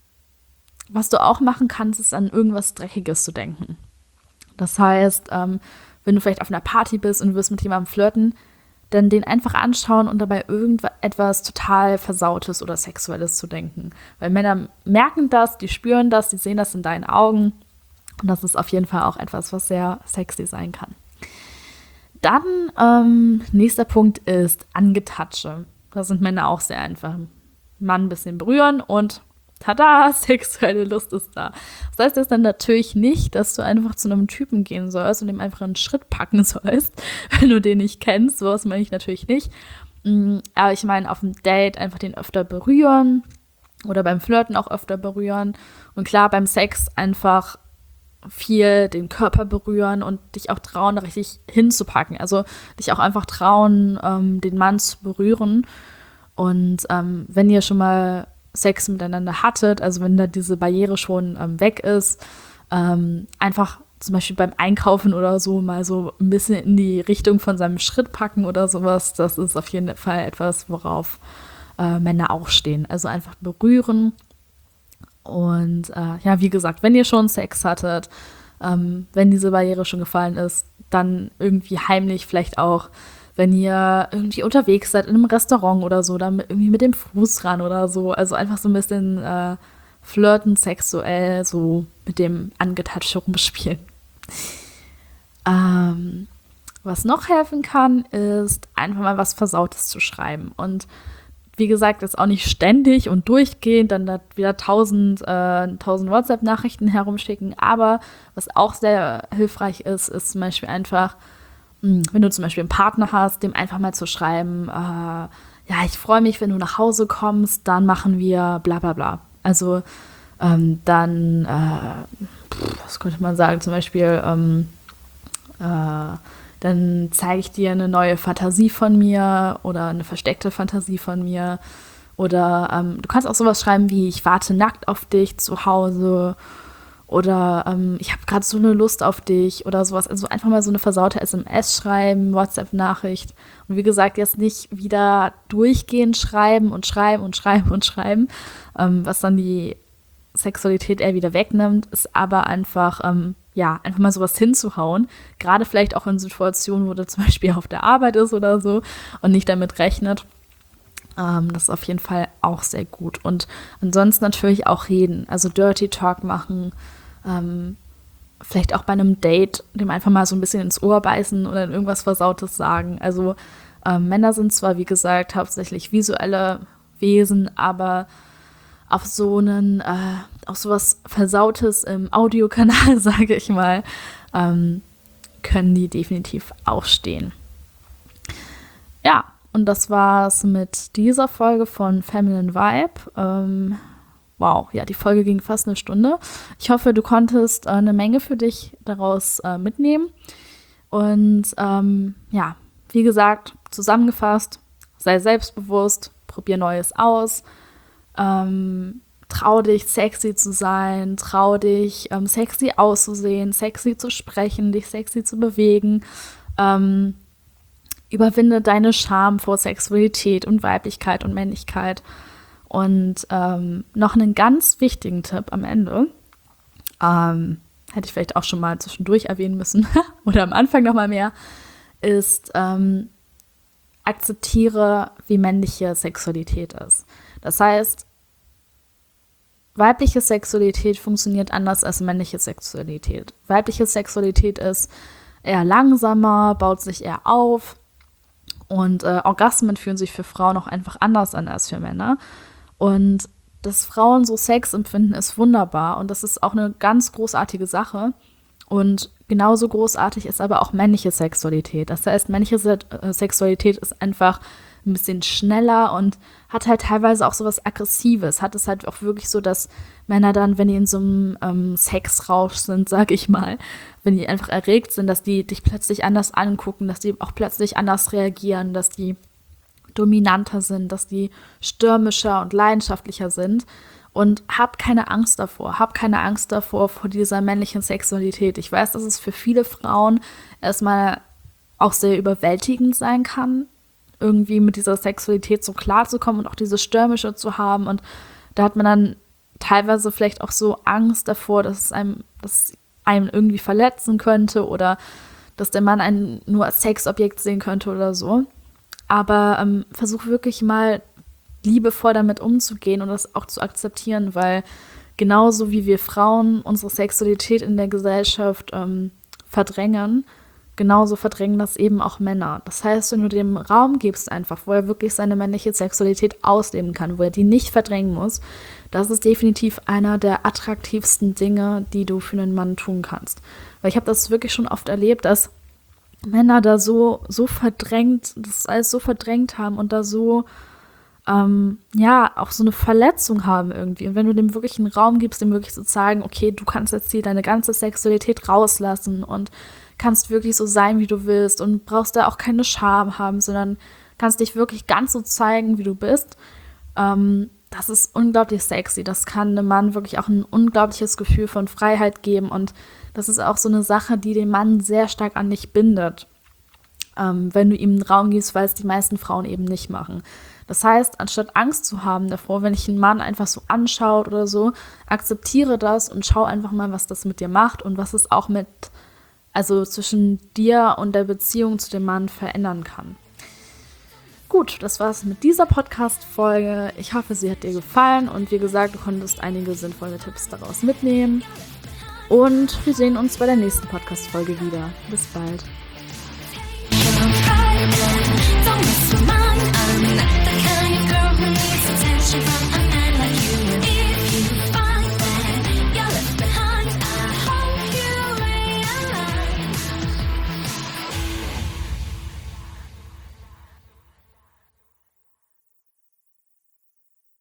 was du auch machen kannst, ist an irgendwas Dreckiges zu denken. Das heißt, ähm, wenn du vielleicht auf einer Party bist und du wirst mit jemandem flirten, dann den einfach anschauen und dabei irgendetwas total Versautes oder Sexuelles zu denken. Weil Männer merken das, die spüren das, die sehen das in deinen Augen. Und das ist auf jeden Fall auch etwas, was sehr sexy sein kann. Dann, ähm, nächster Punkt ist Angetatsche. Da sind Männer auch sehr einfach. Mann ein bisschen berühren und tada, sexuelle Lust ist da. Das heißt jetzt dann natürlich nicht, dass du einfach zu einem Typen gehen sollst und ihm einfach einen Schritt packen sollst, wenn du den nicht kennst. Sowas meine ich natürlich nicht. Aber ich meine, auf dem Date einfach den öfter berühren oder beim Flirten auch öfter berühren. Und klar, beim Sex einfach viel den Körper berühren und dich auch trauen, da richtig hinzupacken. Also dich auch einfach trauen, ähm, den Mann zu berühren. Und ähm, wenn ihr schon mal Sex miteinander hattet, also wenn da diese Barriere schon ähm, weg ist, ähm, einfach zum Beispiel beim Einkaufen oder so mal so ein bisschen in die Richtung von seinem Schritt packen oder sowas, das ist auf jeden Fall etwas, worauf äh, Männer auch stehen. Also einfach berühren und äh, ja, wie gesagt, wenn ihr schon Sex hattet, ähm, wenn diese Barriere schon gefallen ist, dann irgendwie heimlich vielleicht auch, wenn ihr irgendwie unterwegs seid in einem Restaurant oder so, dann irgendwie mit dem Fuß ran oder so. Also einfach so ein bisschen äh, flirten, sexuell, so mit dem Angetatsche rumspielen. Ähm, was noch helfen kann, ist einfach mal was Versautes zu schreiben. Und wie gesagt, jetzt auch nicht ständig und durchgehend dann da wieder tausend, äh, tausend WhatsApp-Nachrichten herumschicken. Aber was auch sehr hilfreich ist, ist zum Beispiel einfach, mh, wenn du zum Beispiel einen Partner hast, dem einfach mal zu schreiben, äh, ja, ich freue mich, wenn du nach Hause kommst, dann machen wir bla bla bla. Also ähm, dann, äh, pff, was könnte man sagen, zum Beispiel, ähm, äh, dann zeige ich dir eine neue Fantasie von mir oder eine versteckte Fantasie von mir. Oder ähm, du kannst auch sowas schreiben wie, ich warte nackt auf dich zu Hause. Oder ähm, ich habe gerade so eine Lust auf dich oder sowas. Also einfach mal so eine versaute S M S schreiben, WhatsApp-Nachricht. Und wie gesagt, jetzt nicht wieder durchgehend schreiben und schreiben und schreiben und schreiben, ähm, was dann die Sexualität eher wieder wegnimmt, ist aber einfach, ähm, ja, einfach mal sowas hinzuhauen. Gerade vielleicht auch in Situationen, wo du zum Beispiel auf der Arbeit ist oder so und nicht damit rechnet. Ähm, das ist auf jeden Fall auch sehr gut. Und ansonsten natürlich auch reden, also Dirty Talk machen, ähm, vielleicht auch bei einem Date dem einfach mal so ein bisschen ins Ohr beißen oder irgendwas Versautes sagen. Also ähm, Männer sind zwar, wie gesagt, hauptsächlich visuelle Wesen, aber auf so einen, äh, auf sowas Versautes im Audiokanal, sage ich mal, ähm, können die definitiv auch stehen. Ja, und das war's mit dieser Folge von Feminine Vibe. Ähm, wow, ja, die Folge ging fast eine Stunde. Ich hoffe, du konntest äh, eine Menge für dich daraus äh, mitnehmen. Und ähm, ja, wie gesagt, zusammengefasst, sei selbstbewusst, probier Neues aus. Ähm, trau dich, sexy zu sein, trau dich, ähm, sexy auszusehen, sexy zu sprechen, dich sexy zu bewegen. Ähm, überwinde deine Scham vor Sexualität und Weiblichkeit und Männlichkeit. Und ähm, noch einen ganz wichtigen Tipp am Ende, ähm, hätte ich vielleicht auch schon mal zwischendurch erwähnen müssen oder am Anfang noch mal mehr, ist, ähm, akzeptiere, wie männliche Sexualität ist. Das heißt, weibliche Sexualität funktioniert anders als männliche Sexualität. Weibliche Sexualität ist eher langsamer, baut sich eher auf und äh, Orgasmen fühlen sich für Frauen auch einfach anders an als für Männer. Und dass Frauen so Sex empfinden, ist wunderbar und das ist auch eine ganz großartige Sache. Und genauso großartig ist aber auch männliche Sexualität. Das heißt, männliche Se- äh, Sexualität ist einfach ein bisschen schneller und hat halt teilweise auch sowas Aggressives. Hat es halt auch wirklich so, dass Männer dann, wenn die in so einem ähm, Sexrausch sind, sag ich mal, wenn die einfach erregt sind, dass die dich plötzlich anders angucken, dass die auch plötzlich anders reagieren, dass die dominanter sind, dass die stürmischer und leidenschaftlicher sind. Und hab keine Angst davor. Hab keine Angst davor, vor dieser männlichen Sexualität. Ich weiß, dass es für viele Frauen erstmal auch sehr überwältigend sein kann, irgendwie mit dieser Sexualität so klarzukommen und auch diese Stürmische zu haben. Und da hat man dann teilweise vielleicht auch so Angst davor, dass es einem, dass es einem irgendwie verletzen könnte oder dass der Mann einen nur als Sexobjekt sehen könnte oder so. Aber ähm, versuch wirklich mal liebevoll damit umzugehen und das auch zu akzeptieren, weil genauso wie wir Frauen unsere Sexualität in der Gesellschaft ähm, verdrängen, genauso verdrängen das eben auch Männer. Das heißt, wenn du dem Raum gibst einfach, wo er wirklich seine männliche Sexualität ausleben kann, wo er die nicht verdrängen muss, das ist definitiv einer der attraktivsten Dinge, die du für einen Mann tun kannst. Weil ich habe das wirklich schon oft erlebt, dass Männer da so, so verdrängt, das alles so verdrängt haben und da so Ähm, ja, auch so eine Verletzung haben irgendwie. Und wenn du dem wirklich einen Raum gibst, dem wirklich zu zeigen, okay, du kannst jetzt hier deine ganze Sexualität rauslassen und kannst wirklich so sein, wie du willst und brauchst da auch keine Scham haben, sondern kannst dich wirklich ganz so zeigen, wie du bist. Ähm, das ist unglaublich sexy. Das kann einem Mann wirklich auch ein unglaubliches Gefühl von Freiheit geben und das ist auch so eine Sache, die den Mann sehr stark an dich bindet, ähm, wenn du ihm einen Raum gibst, weil es die meisten Frauen eben nicht machen. Das heißt, anstatt Angst zu haben davor, wenn dich ein Mann einfach so anschaut oder so, akzeptiere das und schau einfach mal, was das mit dir macht und was es auch mit, also zwischen dir und der Beziehung zu dem Mann verändern kann. Gut, das war's mit dieser Podcast-Folge. Ich hoffe, sie hat dir gefallen und wie gesagt, du konntest einige sinnvolle Tipps daraus mitnehmen. Und wir sehen uns bei der nächsten Podcast-Folge wieder. Bis bald. Don't miss a man, I'm not the kind of girl who She found